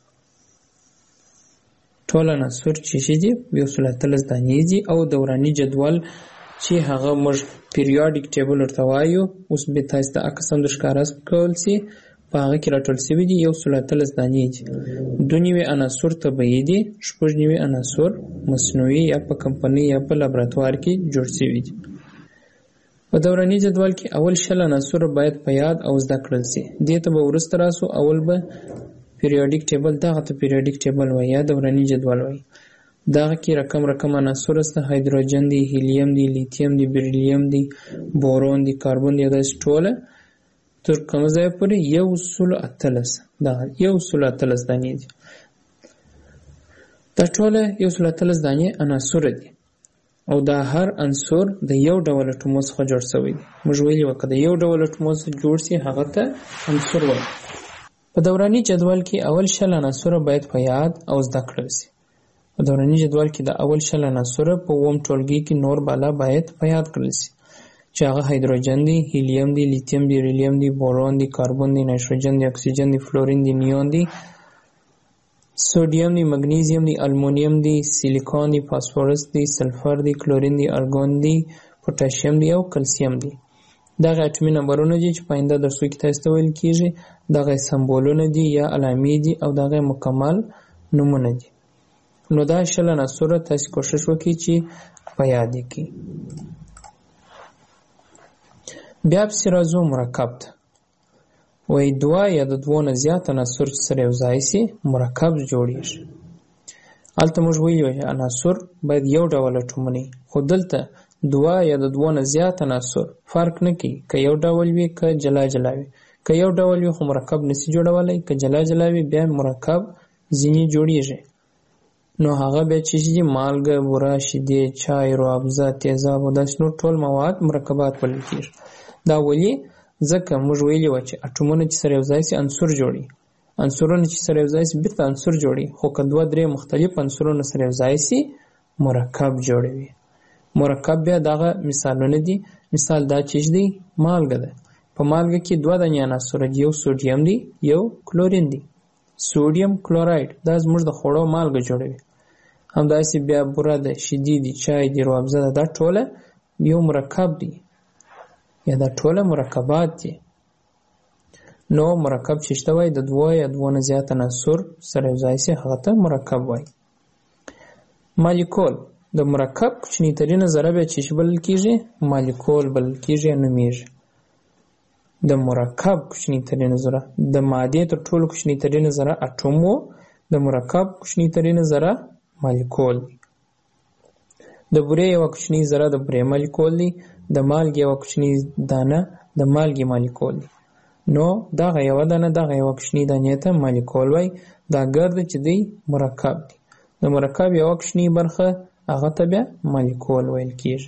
ټول عناصر چې دي 113 دانې دي او دوراني جدول چې هغه موږ پیریاډیک ټیبل ورته وایو. اوس به تاسو ته عکس هم ښکاره کول سي، په هغه کې راټول شوي دي 113 دانې دي. 2 عناصر طبیعي دي، 6 عناصر مصنوعي یا په کمپنۍ یا په لابراتوار کې جوړ شوي دي. په دوراني جدول کې اول 6 عناصر باید په یاد او زده کړل سي. دې ته به وروسته راسو. اول به پیریاډیک ټیبل، دغه ته پیریاډیک ټیبل وایي یا دوراني جدول وایي. دغه کې رقم عناصر سته، هایدروجن دی، هیلیم دی، لیتیم دی، بریلییم دی، بورون دی، کاربن دی، داسې ټوله تر کومه ځایه پورې 113 دغه 113 دانې دي. دا ټوله 113 دانې عناصر دي او دا هر عنصر د یو ډول اټومو څخه جوړ شوی دی. موږ ویلي وو که د یو ډول اټومو څخه جوړ شي هغه ته عنصر وایي. په دوراني جدول کې اول 100 عناصر باید په یاد او زده کړل شي. په دوراني جدول کې د اول 100 عناصر په اووم ټولګي کې نور بالا باید په یاد کړل شي چې هغه هایدروجن دی، هیلیم دی، لیتیم دی، بریلییم دی، بورون دی، کاربن دی، نایتروجن دی، اکسیجن دی، فلورین دی، نیون دی، سوډیم دی، مګنیزیم دی، المونیم دی، سیلیکون دی، فاسفورس دی، سلفر دی، کلورین دی، ارګون دی، پوتاشیم دی او کلسیم دی. دغه اټومي نمبرونه دي چې په آینده درسو کې تاسو ته ویل کیږي. دغه سمبولونه دي یا علامې دي او دغه مکمل نومونه دي. نو دا 100 عناصر تاسو کوشش وکړئ چې په یاد کړئ. بیا پسې راځو مرکب ته. وایي 2 یا د 2 نه زیات عناصر چې سره یو ځای شي مرکب جوړیږي. هلته موږ ویلي چې عناصر باید یو ډول اټومونه وي، خو دلته 2 یا د 2 نه زیات عناصر فرق نه کوي که یو ډول وي که جلا جلا وي. که یو ډول وي خو مرکب نشي جوړولی، که جلا جلا وي بیا مرکب ځینې جوړیږي. نو هغه بیا چې شي مالګه، بوره، شیدې، چای، روابزه، تیزاب او داسې نور ټول مواد مرکبات بلل کېږي. دا ولې؟ ځکه موږ ویلي وو چې اټومونه چې سره یو ځای شي عنصر جوړي، عنصرونه چې سره یو ځای شي بیرته عنصر جوړي، خو که 2-3 مختلف عنصرونه سره یو ځای شي مرکب جوړوي. مرکب بیا دغه مثالونه دي. مثال دا چې دی مالګه ده. په مالګه کې 2 دانې عناصر دي، یو سوډیم دی، یو کلورین دی. سوډیم کلوراید دا زموږ د خوړو مالګه جوړوي. همداسې بیا بوره ده، شیدې دي، چای دی، روابزه ده، دا ټوله یو مرکب دی یا دا ټوله مرکبات دي. نو مرکب چې شته وای د 2 یا 2 نه زیات عناصر سره یو ځای شي هغه ته مرکب وای. مالیکول د مرکب کوچنی ترینه ذره بیا چې بلل کېږي مالیکول بلل کېږي یا نومیږي. د مرکب کوچنی ترینه ذره د مادې تر ټولو کوچنی ترینه ذره اټوم و، د مرکب کوچنی ترینه ذره مالیکول دی. د بورې یوه کوچنۍ ذره د بورې مالیکول دی، د مالګې یوه کوچنۍ دانه د مالګې مالیکول دی. نو دغه یوه دانه دغه یوه کوچنۍ دانې ته مالیکول وایي. دا ګرده چې دی مرکب دی. د مرکب یوه کوچنۍ برخه هغه ته بیا مالیکول ویل کېږي.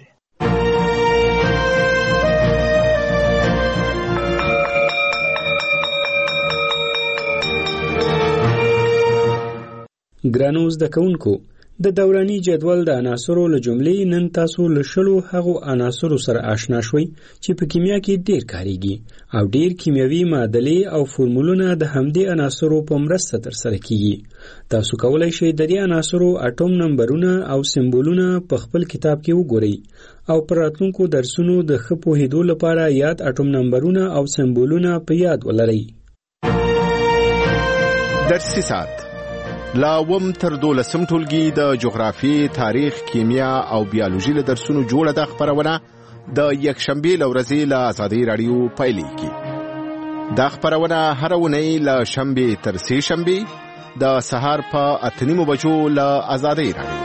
ګرانو زده کوونکو، د دوراني جدول د عناصرو له جملې نن تاسو له شلو هغو عناصرو سره آشنا شوي چې په کیمیا کې ډیر کاریږي او ډیر کیمیاوي معادلې او فورمولونه د همدې عناصرو په مرسته ترسره کیږي. تاسو کولای شئ د دې عناصرو اټوم نمبرونه او سمبولونه په خپل کتاب کې وګورئ او پر راتلونکو درسونو د ښه پوهېدو لپاره یاد اټوم نمبرونه او سمبولونه په یاد ولرئ. درسي ساعت لا وم تر 12 ټولګي د جغرافي، تاریخ، کیمیا او بیولوژي له درسونو جوړه د خبرونه د یکشنبه لورځي له آزادۍ رادیو پایلیږي. دا خبرونه هر ونی له شنبه تر سه شنبه د سهار په 8:30 بجو له آزادۍ رادیو.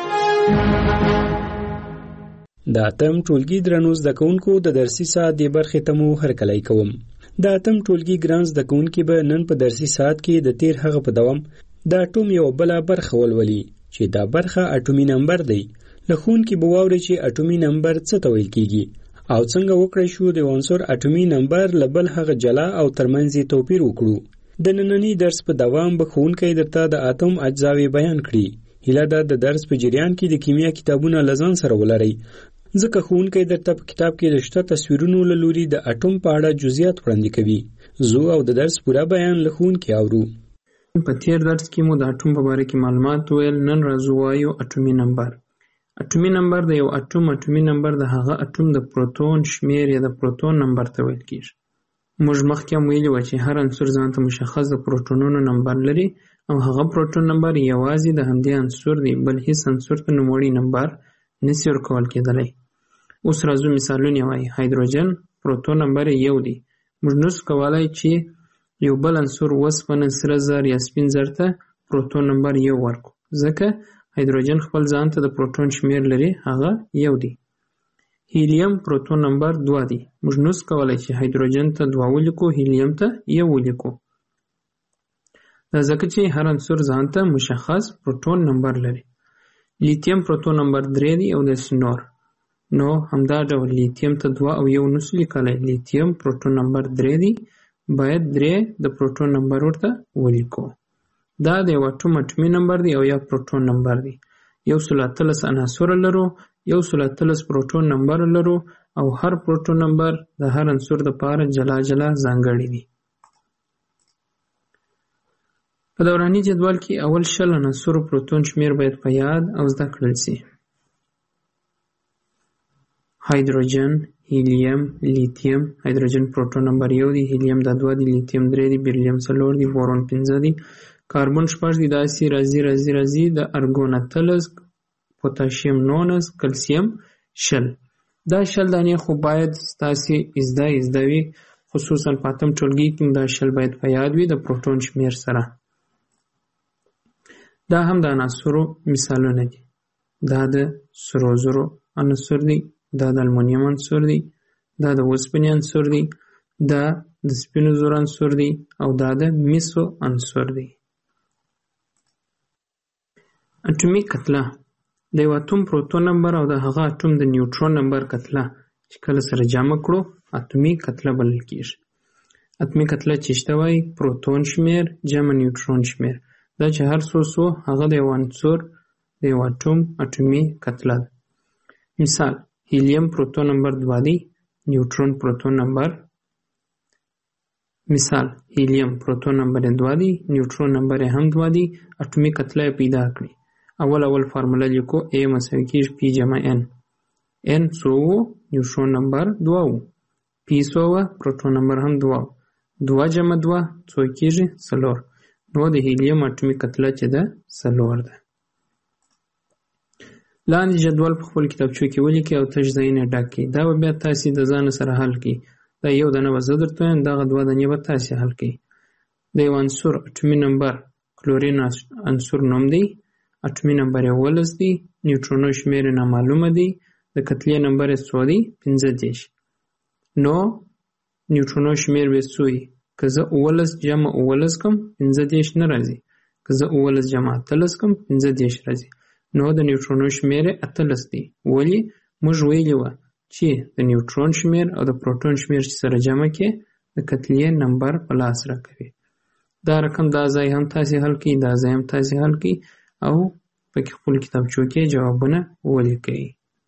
دا تم ټولګي درنو زده کوونکو د درسي ساعت د برخې تمو هرکلی کوم. دا تم ټولګي ګران زده کوونکي به نن په درسي ساعت کې د تیر هغه په دوام د اټوم یو بل برخه ولولي چې دا برخه اټومي نمبر دی. لخون کې به واوري چې اټومي نمبر څه ته ویل کیږي او څنګه وکړای شو د عنصر اټومي نمبر له بل هغه جلا او ترمنځ توپیر وکړو. د نننی درس په دوام به ښوونکی درته د اتوم اجزاوې بیان کړي. هیله ده د درس په جریان کې د کیمیا کتابونه له ځان سره ولرئ، ځکه ښوونکی درته په کتاب کې د شته تصویرونو له لوري د اټوم په اړه جزئیات وړاندې کوي. زه او د درس پوره بیان له ښوونکي اورو. په تیر درس کې مو د اټوم په باره کې معلومات ویل. نن راځو وایو اټومي نمبر. اټومي نمبر د یو اټومي نمبر د هغه اټوم د پروتون شمیر یا د پروتون نمبر ته ویل کېږي. موږ مخکې هم ویلي وو چې هر عنصر ځان ته مشخص د پروتونونو نمبر لري او هغه پروتون نمبر یوازې د همدې عنصر دی، بل هیڅ عنصر ته نوموړی نمبر نشي ورکول کېدلی. اوس راځو مثالونه وایو. هایدروجن پروتون نمبر 1 دی. موږ نشو کولی چې یو بل عنصر وسپنه، سره زر یا سپین زر ته پروتون نمبر 1 ورکړو، ځکه هایدروجن خپل ځان ته د پروټون شمیر لري، هغه 1 دی. هیلیم پروټون نمبر 2 دی. موږ نوس کولای چې هایدروجن ته 2 ولیکو، هیلیم ته 1 ولیکو. دا ځکه چې هر عنصر ځان ته مشخص پروټون نمبر لري. لیتیم پروټون نمبر 3 دی او داسې نور. نو همدا ډول لیتیم ته 2 او 1 نوس لیکلی. لیتیم پروټون نمبر 3 دی، باید 3 د پروټون نمبر ورته ولیکو. دا د یو اټوم اټومي نمبر دی او یا پروټون نمبر دی. 113 عناصر لرو، 113 پروټون نمبر لرو او هر پروټون نمبر د هر عنصر لپاره جلا جلا ځانګړی دی. په دوراني جدول کې اول 20 عناصر پروټون شمیر باید په یاد او زده کړل شي. هایدروجن، هیلیم، لیتیم. هایدروجن پروټون نمبر 1 دی، هیلیم دا 2 دی، لیتیم 3 دی، بیریلیم 4 دی، بورون 5 دی، کاربن 6 دی، داسې راځي د ارګون 8، پوتاشیم 9، کلسیم 0. دا 0 دانې خو باید ستاسې ازده وي، خصوصا په اتم ټولګي کې دا 0 باید په یاد وي د پروټون شمیر سره. دا هم د عناصرو مثالونه دي. دا د سرو زرو عنصر دی، دا د المونیم عنصر دی، دا د اوسپنې عنصر دی، دا د سپینو زرو عنصر دی او دا د مسو عنصر دی. اټومیک کتله د یو اټوم پروټون نمبر او د هغه اټوم د نیوټرون نمبر کتله چې کله سره جمع کړو اټومیک کتله بلل کېږي. اټومیک کتله چې شته وایي پروټون شمیر جمع نیوټرون شمیر. دا چې هر څو هغه د یو عنصر د یو اټوم اټومي کتله ده. مثال هیلیم پروټون نمبر 2 دی، نیوټرون پروټون نمبر. مثال هیلیم پروټون نمبر 2 دی، نیوټرون نمبر هم 2 دی، اټومي کتله پیدا کړي. اول فارموله لیکو A مساوي کېږي P جمع N. N څو و؟ نیوټرون نمبر 2 و. P څو و؟ پروټون نمبر هم 2 و. 2 جمع 2 څو کېږي؟ 4. نو د هیلیم اټومي کتله چې ده 4 ده. لاندې جدول په خپل کتابچو کې ولیکئ او تش ځایونه ډک کړئ. دا به بیا تاسې د ځان سره حل کړئ. دا یو دانه به زه درته وایم، دغه 2 دانې به تاسې حل کړئ. د یو عنصر اټومي نمبر کلورین عنصر نوم دی، اټومي نمبر 11 دی، نیوټرونو شمیر نامعلومه دی، د کتلې نمبر څو دی؟ 15. نو نیوټرونو شمیر به څو وي؟ که زه 11 جمع 11 کم 15 نه راځي، که زه 11 جمع 13 کم 15 راځي. نو د نیوټرونو شمیر 18 دی. ولی موږ ویلی وه چې د نیوټرون شمیر او د پروټون شمیر چې سره جمع کې د کتلې نمبر په لاس راکوي. دا رقم دا ځای هم تاسې حل کړئ، دا ځای هم تاسې حل کړئ او پکې خپل کتابچو کې جوابونه ولیکئ.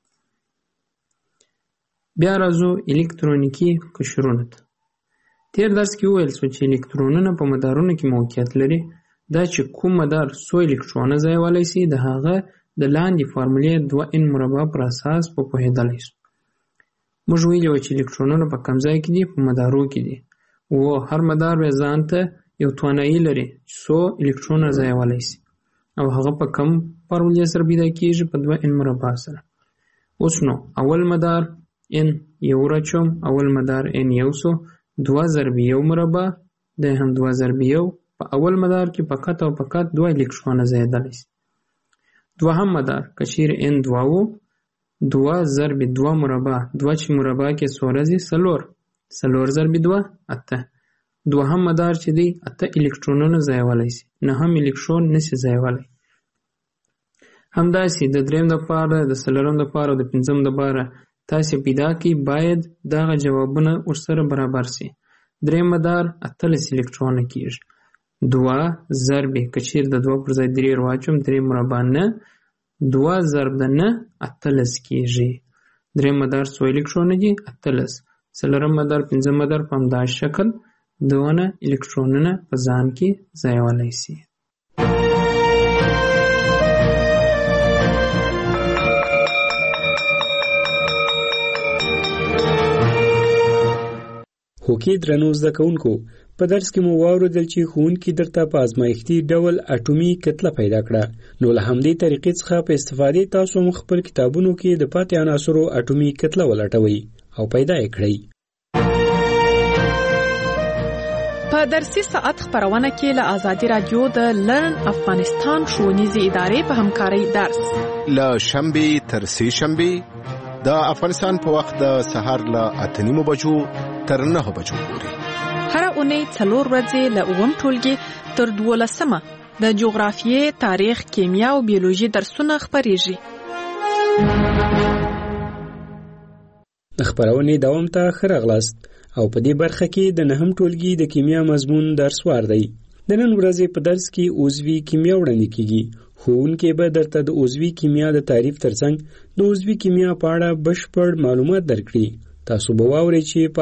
بیا راځو الکترونیکي قشرونو ته. تیر درس کې وویل شو چې الکترونونه په مدارونو کې موقعیت لري. دا چې کوم مدار څو الکترونه ځایولی شي د هغه د لاندې فارمولې 2n مربع پر اساس په پوهېدلی شو. موږ ویلي وو چې الکترونونه په کوم ځای کې دي؟ په مدارو کې دي. هر مدار به ځان ته یو توانایي لري چې څو الکترونه ځایولی شي او هغه په کوم فارمولې سره پیدا کېږي؟ په 2n مربع سره. اوس نو اول مدار n یو راچوم، اول مدار n یو سو، 2 ضرب 1 مربع دی هم 2 ضرب 1. په اول مدار کې فقط او فقط 2 الکترونه ځایدلی شي. دوهم مدار که چیرې n 2 و، 2 ضرب 2 مربع، 2 چې مربع کې څو راځي؟ 4. 4 ضرب 2 8. دوهم مدار چې دی 8 الکترونونه ځایولی شي، 9 الکترون نشي ځایولی. همداسې د دریم دپاره، د څلورم دپاره او د پنځم دپاره تاسې پیدا کړئ، باید دغه جوابونه ورسره برابر شي. دریم مدار 18 الکترونه کېږي. 2 ضرب که چیرې د 2 پر ځای 3 واچوم، 3 مربع 9، 2 ضرب د 9 18 کېږي. دریم مدار څو الکترونه دي؟ 18. څلورم مدار، پنځم مدار په همدغه شکل دونه الکترونونه په ځان کې ځایولی شي. هوکې درنو زده کوونکو، په درس کې مو واورېدل چې ښوونکي درته په ازمایښتي ډول اټومي کتله پیدا کړه. نو له همدې طریقې څخه په استفادې تاسو هم خپل کتابونو کې د پاتې عناصرو اټومي کتله ولټوئ او پیدا یې کړئ. په درسي ساعت خبرونه کې له آزادي رادیو د لرن افغانستان ښوونیزې ادارې په همکارۍ درس له شنبه تر سه شنبه د افغانستان په وخت د سهار له 8:30 بجو تر 9 بجو پورې هر اونۍ 4 ورځې له 9 ټولګي تر 12 د جغرافیې، تاریخ، کیمیا او بیولوژي درسونه خبريږي. د خبرونې دوام ته خرغلاست او په دې برخه کې د 9 ټولګي د کیمیا مضمون درس وار دی. د نن ورځې په درس کې عضوي کیمیا وړاندې کیږي. ښوونکی به درته د عضوي کیمیا د تعریف ترڅنګ د عضوي کیمیا په اړه بشپړ معلومات درکړي. تاسو به واورئ چې په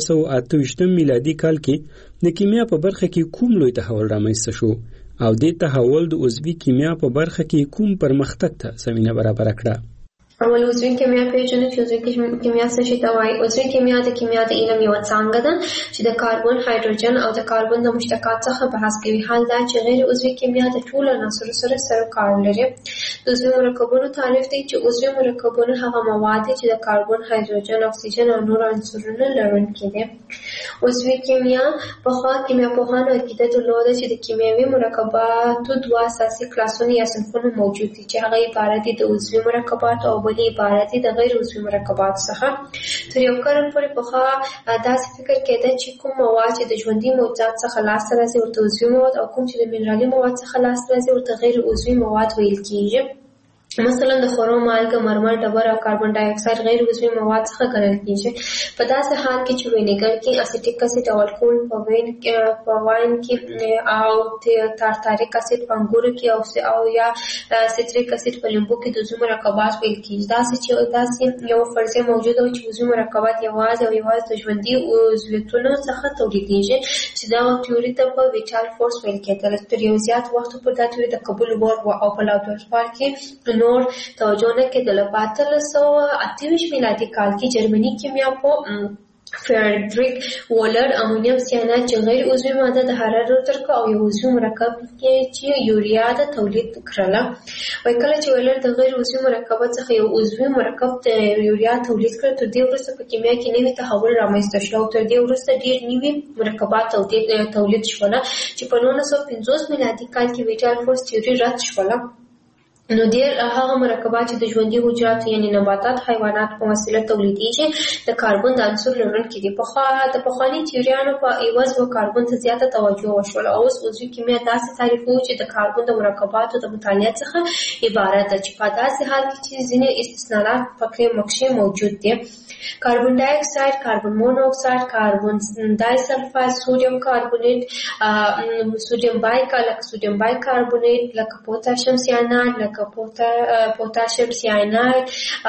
1828 میلادي کال کې د کیمیا په برخه کې کوم لوی تحول رامنځته شو او دې تحول د عضوي کیمیا په برخه کې کوم پرمختګ ته زمینه برابر کړه. اول عضوي کیمیا پیژنو چې عضوي کیمیا څه شي ته وایي. عضوي کیمیا د کیمیا د علم یوه څانګه ده چې د کاربن، هایدروجن او د کاربن د مشتقات څخه بحث کوي. حال دا چې غیر عضوي کیمیا د ټولو عناصرو سره کار لري. د عضوي مرکبونو تعریف دی چې عضوي مرکبونه هغه مواد دي چې د کاربن، هایدروجن، اکسیجن او نور عنصرونه لرونکي دي. عضوي کیمیا پخوا کیمیاپوهانو عقیده درلوده چې د کیمیاوي مرکباتو دوه اساسي کلاسونه یا صنفونه موجود دي چې هغه عبارت دي د عضوي مرکباتو او بلې عبارت دي د غیر عضوي مرکباتو څخه. تر یو قرن پورې پخوا داسې فکر کېده چې کوم مواد چې د ژوندي موجودات څخه لاسته راځي ورته عضوي مواد او کوم چې د منرالي مواد څخه لاسته راځي ورته غیر عضوي مواد ویل کېږي. مثلا د خورو مالګه، مرمر، ډبره او کاربن ډای اکساید غیر عضوي مواد څخه ګڼل کېږي. په داسې حال کې چې وینیګر کې اسیټیک اسید او الکول په واین کې او تارتاریک اسید په انګورو کې او یا سیتریک اسید په لیمبو کې د عضوي مرکبات ویل کېږي. داسې یو فرضیه موجوده وه چې عضوي مرکبات یوازې د ژوندي عضویتونو څخه تولیدېږي چې دغه تیوري ته په ویټال فورس ویل کېدل. تر یو زیات وخت پورې دا تیوري د قبول وړ وه او په لابراتوار کې نور توجه نه کېدله. په 1828 میلادي کال کې جرمني کیمیاپوه فریدریک وولر امونیم سیانات چې غیر عضوي ماده د حرارت ورکړه او یو عضوي مرکب کې چې یوریا د تولید کړله. وایي کله چې وولر د غیر عضوي مرکبات څخه یو عضوي مرکب د یوریا تولید کړ، تر دې وروسته په کیمیا کې نوی تحول رامنځته شو او تر دې وروسته ډېر نوي مرکبات تولید شوله چې په 1950 میلادي کال کې ویټال فورس تیوري رد شوله. نو ډېر هغه مرکبات چې د ژوندي حجراتو یعنې نباتات، حیوانات په وسیله تولیدېږي د کاربن د عنصر لرونکي دي. د پخواني تیوریانو په عوض و کاربن ته زیاته توجه وشوله. اوس عضوي کیمیا داسې تعریفوي چې د کاربن د مرکباتو د مطالعه څخه عبارت ده چې په داسې حال کې چې ځینې استثناءات پکې مکشې موجود دي. کاربن ډای اکساید، کاربن مونو اکساید، کاربن ډای سلفاید، سوډیم کاربونیت، سوډیم بای کاربونیت، لکه پوتاشیم سیاناید، لکه پوتاشیم سیاناید،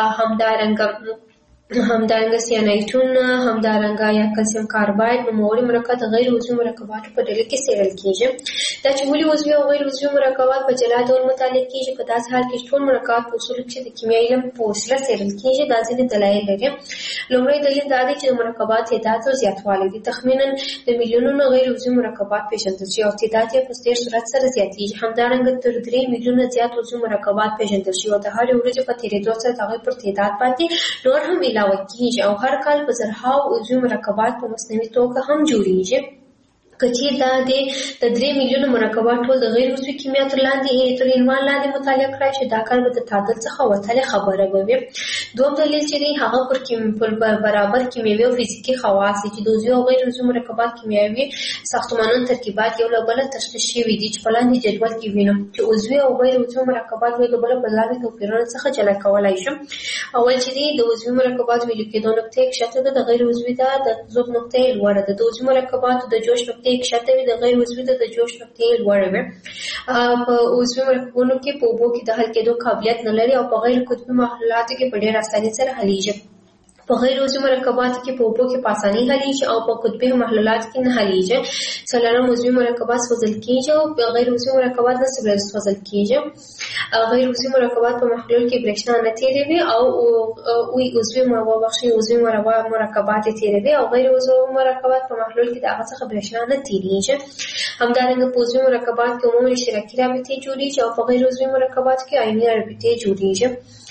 همدارنګه سیانایټون، همدارنګه یا کلسیم کارباید نوموړي مرکبات غیر عضوي مرکباتو په ډله کې څېړل کېږي. دا چې ولې عضوي او غیر عضوي مرکبات په جلا ډول مطالعه کېږي، په داسې حال کې ټول مرکبات په اصولو کې د کیمیاوي علم په وسیله څېړل کېږي. دا ځینې دلایل لري. لومړی دلیل دا دی چې د مرکبات تعداد او زیاتوالی دی. تخمیناً د میلیونونو غیر عضوي مرکبات پېژندل شوي او تعداد یې په ډېر سرعت سره زیاتېږي. همدارنګه تر 3 میلیونه زیات عضوي مرکبات پېژندل شوي او د هرې ورځې په تېرېدو سره د هغوی پر تعداد باندې نور هم علاوه کېږي او هر کال په زرهاو عضوي مرکبات په مصنوعي توګه هم جوړېږي. که چېرې دا د 3 میلیونه مرکبات ټول د غیر عضوي کیمیا تر عنوان لاندې مطالعه کړای شي، دا کار به د تعادل څخه وتلې خبره به وي. دوم دلیل چې دی هغه پر برابر کیمیاوي او فزیکي خواص دي چې د عضوي او غیر عضوي مرکبات کیمیاوي ساختمانونو ترکیبات یو له بله تشخیص شوي دي چې په لاندې جدول کې وینو چې عضوي او غیر عضوي مرکبات یو له بله په لاندې توپیرونو څخه جلا کولی شم. اول چې دی د عضوي مرکبات ویلو کېدو نقطه یې کښته ده، د غیر عضوي ده د ذوب نقطه یې لوړه ده. د عضوي مرکباتو د جوش نقطه یې کښته وي، د غیر عضوي ده د جوش نقطه یې لوړه وي. په عضوي مرکبونو کې په اوبو کې د حل کېدو قابلیت نه لري او په غیر قطبي محلولاتو کې په ډېر اسانۍ سره حلیږي. په غیر عضوي مرکباتو کې په اوبو کې په اسانۍ حلیږي او په قطبي محلولاتو کې نه حلیږي. څلورم عضوي مرکبات سوځل کېږي او غیر عضوي مرکبات نه سوځل کېږي. غیر عضوي مرکبات په محلول کې برېښنا نه تېروي او عضوي مرکبات یې تېروي او غیر عضوي مرکبات په محلول کې د هغه څخه برېښنا نه تېرېږي. همدارنګه په عضوي مرکبات کې عموماً اشتراکي رابطې جوړېږي او په غیر عضوي مرکباتو کې آیوني رابطې جوړېږي.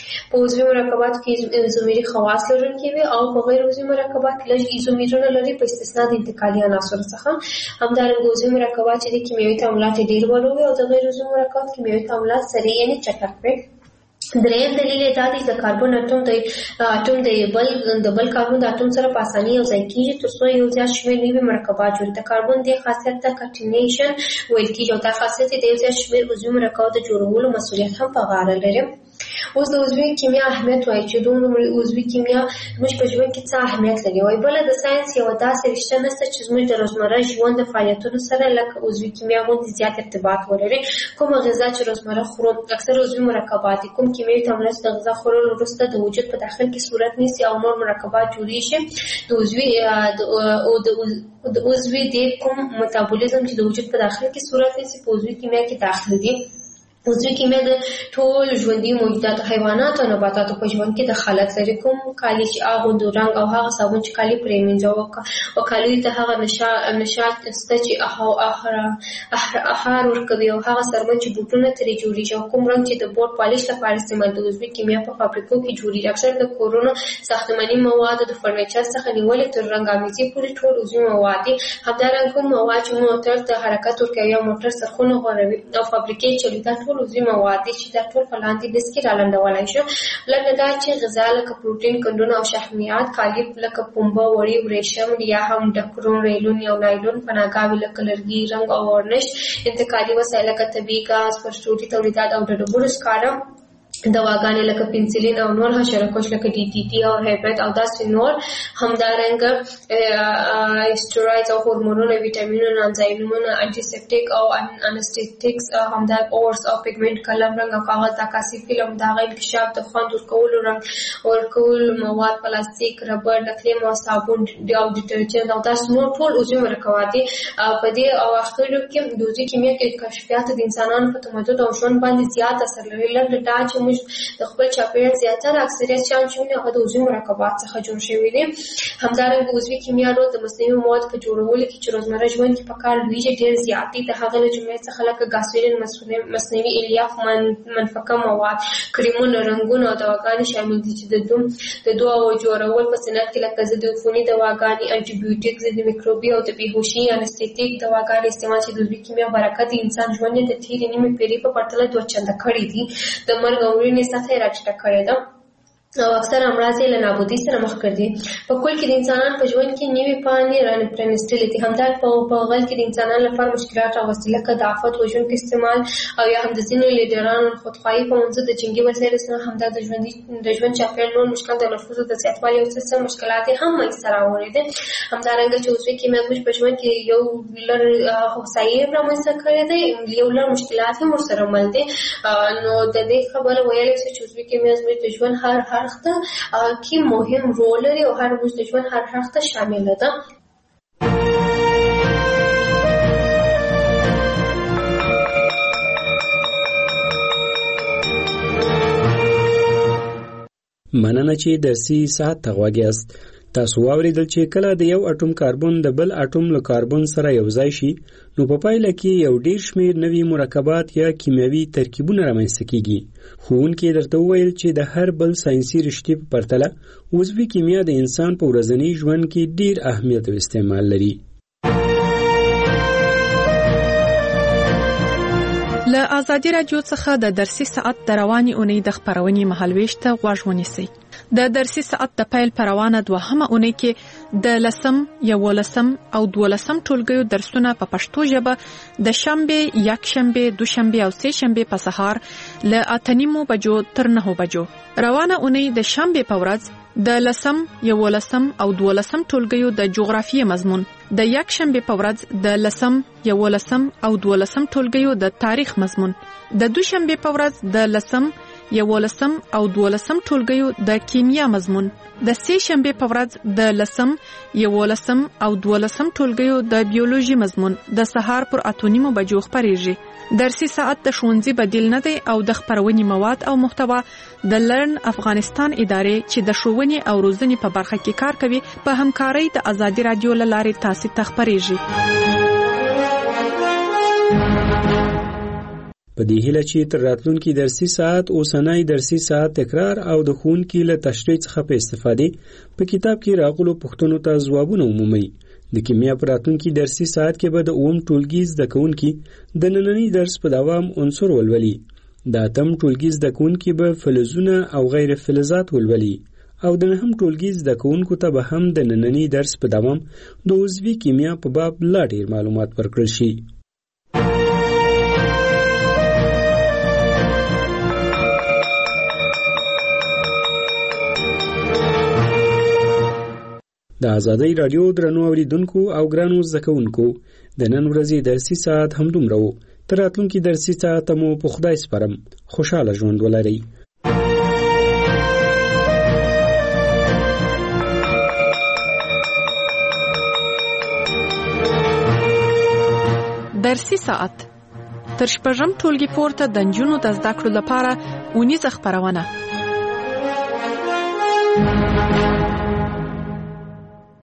په عضوي مرکباتو کې ایزومري خواص لرونکي وي او په غیر عضوي مرکبات کې لږ ایزومرونه لري په استثنا د انتقالي عناصرو څخه. همدارنګه عضوي مرکبات چې د کیمیاوي تعاملات ډېر ولوي او د غیر عضوي مرکبات کیمیاوي تعاملات سریع یعنې چټک وي. دریم دلیل دا دی چې د کاربن اټوم د بل کاربن د اټوم سره په اسانۍ یوځای کېږي تر څو یو زیات شمېر نوي مرکبات جوړ کړي. د کاربن دې خاصیت ته کټینیشن ویل کېږي او دا خاصیت د یو زیات شمېر عضوي مرکباتو د جوړولو مسؤلیت هم په غاړه لري. اوس د عضوي کیمیا اهمیت وایي چې دومره عضوي کیمیا زموږ په ژوند کې څه اهمیت لري. وایي بله د ساینس یوه داسې رشته نشته چې زموږ د روزمره ژوند د فعالیتونو سره لکه عضوي کیمیا غوندې زیات ارتباط ولري. کومه غذا چې روزمره خورو اکثر عضوي مرکبات دي. کوم کیمیاوي تعاملات د غذا خوړلو وروسته د وجود په داخل کې صورت نیسي او نور مرکبات جوړېږي. د عضوي د کوم میتابولیزم چې د وجود په داخل کې صورت نیسي په عضوي کیمیا کې داخل دي. عضوي کیمیا د ټول ژوندي موجوداتو حیواناتو او نباتاتو په ژوند کې دخالت لري. کوم کالي چې اغوندو رنګ او هغه صابون چې کالي پرې مینځو او کالي ته هغه نشاط شته چې احار ورکوي او هغه سرمن چې بوټونه ترې جوړېږي او کوم رنګ چې د بوټ پالیش لپاره استعمال د عضوي کیمیا په فابریکو کې جوړېږي. اکثر د کورونو ساختماني مواد د فرنیچر څخه نیولې تر رنګامیزي پورې ټول عضوي مواد دي. همدارنګه کوم مواد چې موټر ته حرکت ورکوي او موټر سرخونه غوړوي او فابریکې چلوي دا ټول عضوي مواد دي چې دا ټول په لاندې لیست کې رالنډولی شو. لکه دا چې غذا لکه پروټین قندونه او شحمیات، کالي لکه پنبه، وړۍ، ورېښم یا هم ډکرون، ریلون یا نایلون، پناهګاوې لکه لرګي، رنګ او ورنش، انتقالي وسایل لکه طبیعي ګاز، فرشتوټي تولیدات او د ډبرو سکاره، دواګانې لکه پنسلین او نور حشرکش لکه ډي ټي ټي او هیپټ او داسې نور. همدارنګه اسټروایډز او هورمونونه، ویټامینونه، انزایمونه، انټي سیپټیک او انستیټیکس، همدارنګه اورس او پیګمنټ، قلم، رنګ او کاغذ، عکاسي فلم، د هغه انکشاف، د خوند ورکولو، رنګ ورکولو مواد، پلاستیک، ربړ، نقلیم او صابون او ډیټرجنټ او داسې نور ټول عضوي مرکبات دي. په دې اواخرو کې د عضوي کیمیا کې کشفیات د انسانانو په تمدن او ژوند باندې زیات اثر لري. لکه دا چې د خپل چاپیریال زیاتره اکثریت شیان چې ویني هغه د عضوي مرکبات څخه جوړ شوي دي. همدارنګه عضوي کیمیا رول د مصنوعي موادو په جوړولو کې چې روزمره ژوند کې په کار لویږي ډېر زیات دي. د هغه له جملې څخه لکه ګاسولین، مصنوعي الیاف، منفکه مواد، کریمونه، رنګونه او دواګانې شامل دي چې د دواو جوړول په صنعت کې لکه ضد عفوني دواګانې، انټي بیوټیک، ضد میکروبي او د بېهوشي انستیټیک دواګانې استعمال چې د عضوي کیمیا برکت د انسان ژوند د تېرې نیمې پېړۍ په پرتله 2 چنده کړی دي. د مرګ او مړینې سطح یې راټیټه کړې ده او اکثر امراض یې له نابودۍ سره مخ کړي دي. په کل کې د انسانانو په ژوند کې نوې پاڼې رانپرانستلې دي. همدارنګه په غل کې د انسانانو لپاره مشکلات راوستي لکه د آفت وژونکي استعمال او یا هم د ځینو لیډرانو خودخواهي په منځ د جنګي وسایلو سره همدا د ژوند چاپیریال نور مشکلات د نفوسو د زیاتوالي او څه مشکلات یې هم منځته راوړي دي. همدارنګه چې عضوي کیمیا زموږ په ژوند کې یو لړ هوسایي رامنځته کړی دی، یو لړ مشکلات هم ورسره مل دي. نو د دې خبره ویلی شي چې عضوي کیمیا زموږ د ژوند هر اړخ ته کې مهم رول لري او هر موږ د ژوند هر اړخ ته شامله ده. مننه چې درسي ساعت ته غوږ یاست. تاسو واوریدل چې کله د یو اټوم کاربن د بل اټوم له کاربن سره یوځای شي نو په پایله کې یو ډیر شمیر نوي مرکبات یا کیمیاوي ترکیبونه رامنځته کیږي. ښوونکي درته وویل چې د هر بل ساینسي رشتې په پرتله عضوي کیمیا د انسان په ورځني ژوند کې ډیر اهمیت او استعمال لري. له آزادي رادیو څخه د درسي ساعت د رواني اونۍ د خبرونې مهالويش ته غوږ ونیسئ. د درسي ساعت د پیل پروانه دوهمه اونۍ کې د 10، 11 او 12 ټولګیو درسونه په پښتو ژبه د شنبه، یکشنبه، دوشنبه او سهشنبه په سهار له 8:30 بجو تر 9 بجو. روانه اونۍ د شنبه په ورځ د 10، 11 او 12 ټولګیو د جغرافیې مضمون، د یکشنبه په ورځ د 10، 11 او 12 ټولګیو د تاریخ مضمون، د دوشنبه په ورځ د 10، 11 او 12 ټولګیو د کیمیا مضمون، د سهشنبه په ورځ د 10، 11 او 12 ټولګیو د بیولوژي مضمون د سهار پر 8:30 بجو خبرېږي. درسي ساعت د ښوونځي بدیل نه دی او د خبرونې مواد او محتوا د لرن افغانستان ادارې چې د ښوونې او روزنې په برخه کې کار کوي په همکارۍ د آزادي رادیو له لارې تاسو ته خبرېږي. په دې هیله چې تر راتلونکي درسي ساعت اوسنی درسي ساعت تکرار او د ښوونکي له تشریح څخه په استفادې په کتاب کې راغلو پوښتنو ته ځوابونه ومومئ. د کیمیا په راتلونکي درسي ساعت کې به د اووم ټولګي زده کوونکي د ننني درس په دوام عنصر ولولي. د اتم ټولګي زده کوونکي به فلزونه او غیر فلزات ولولي او د نهم ټولګي زده کوونکو ته به هم د ننني درس په دوام د عضوي کیمیا په باب لا ډېر معلومات ورکړل شي. د آزادۍ راډیو درنو اوریدونکو او ګرانو زده کوونکو د نن ورځې درسي ساعت همدومره و. تر راتلونکي درسي ساعت مو په خدای سپارم. خوشاله ژوند ولرئ. درسي ساعت تر شپږم ټولګي پورته د نجونو د زده کړو لپاره اونیزه خپرونه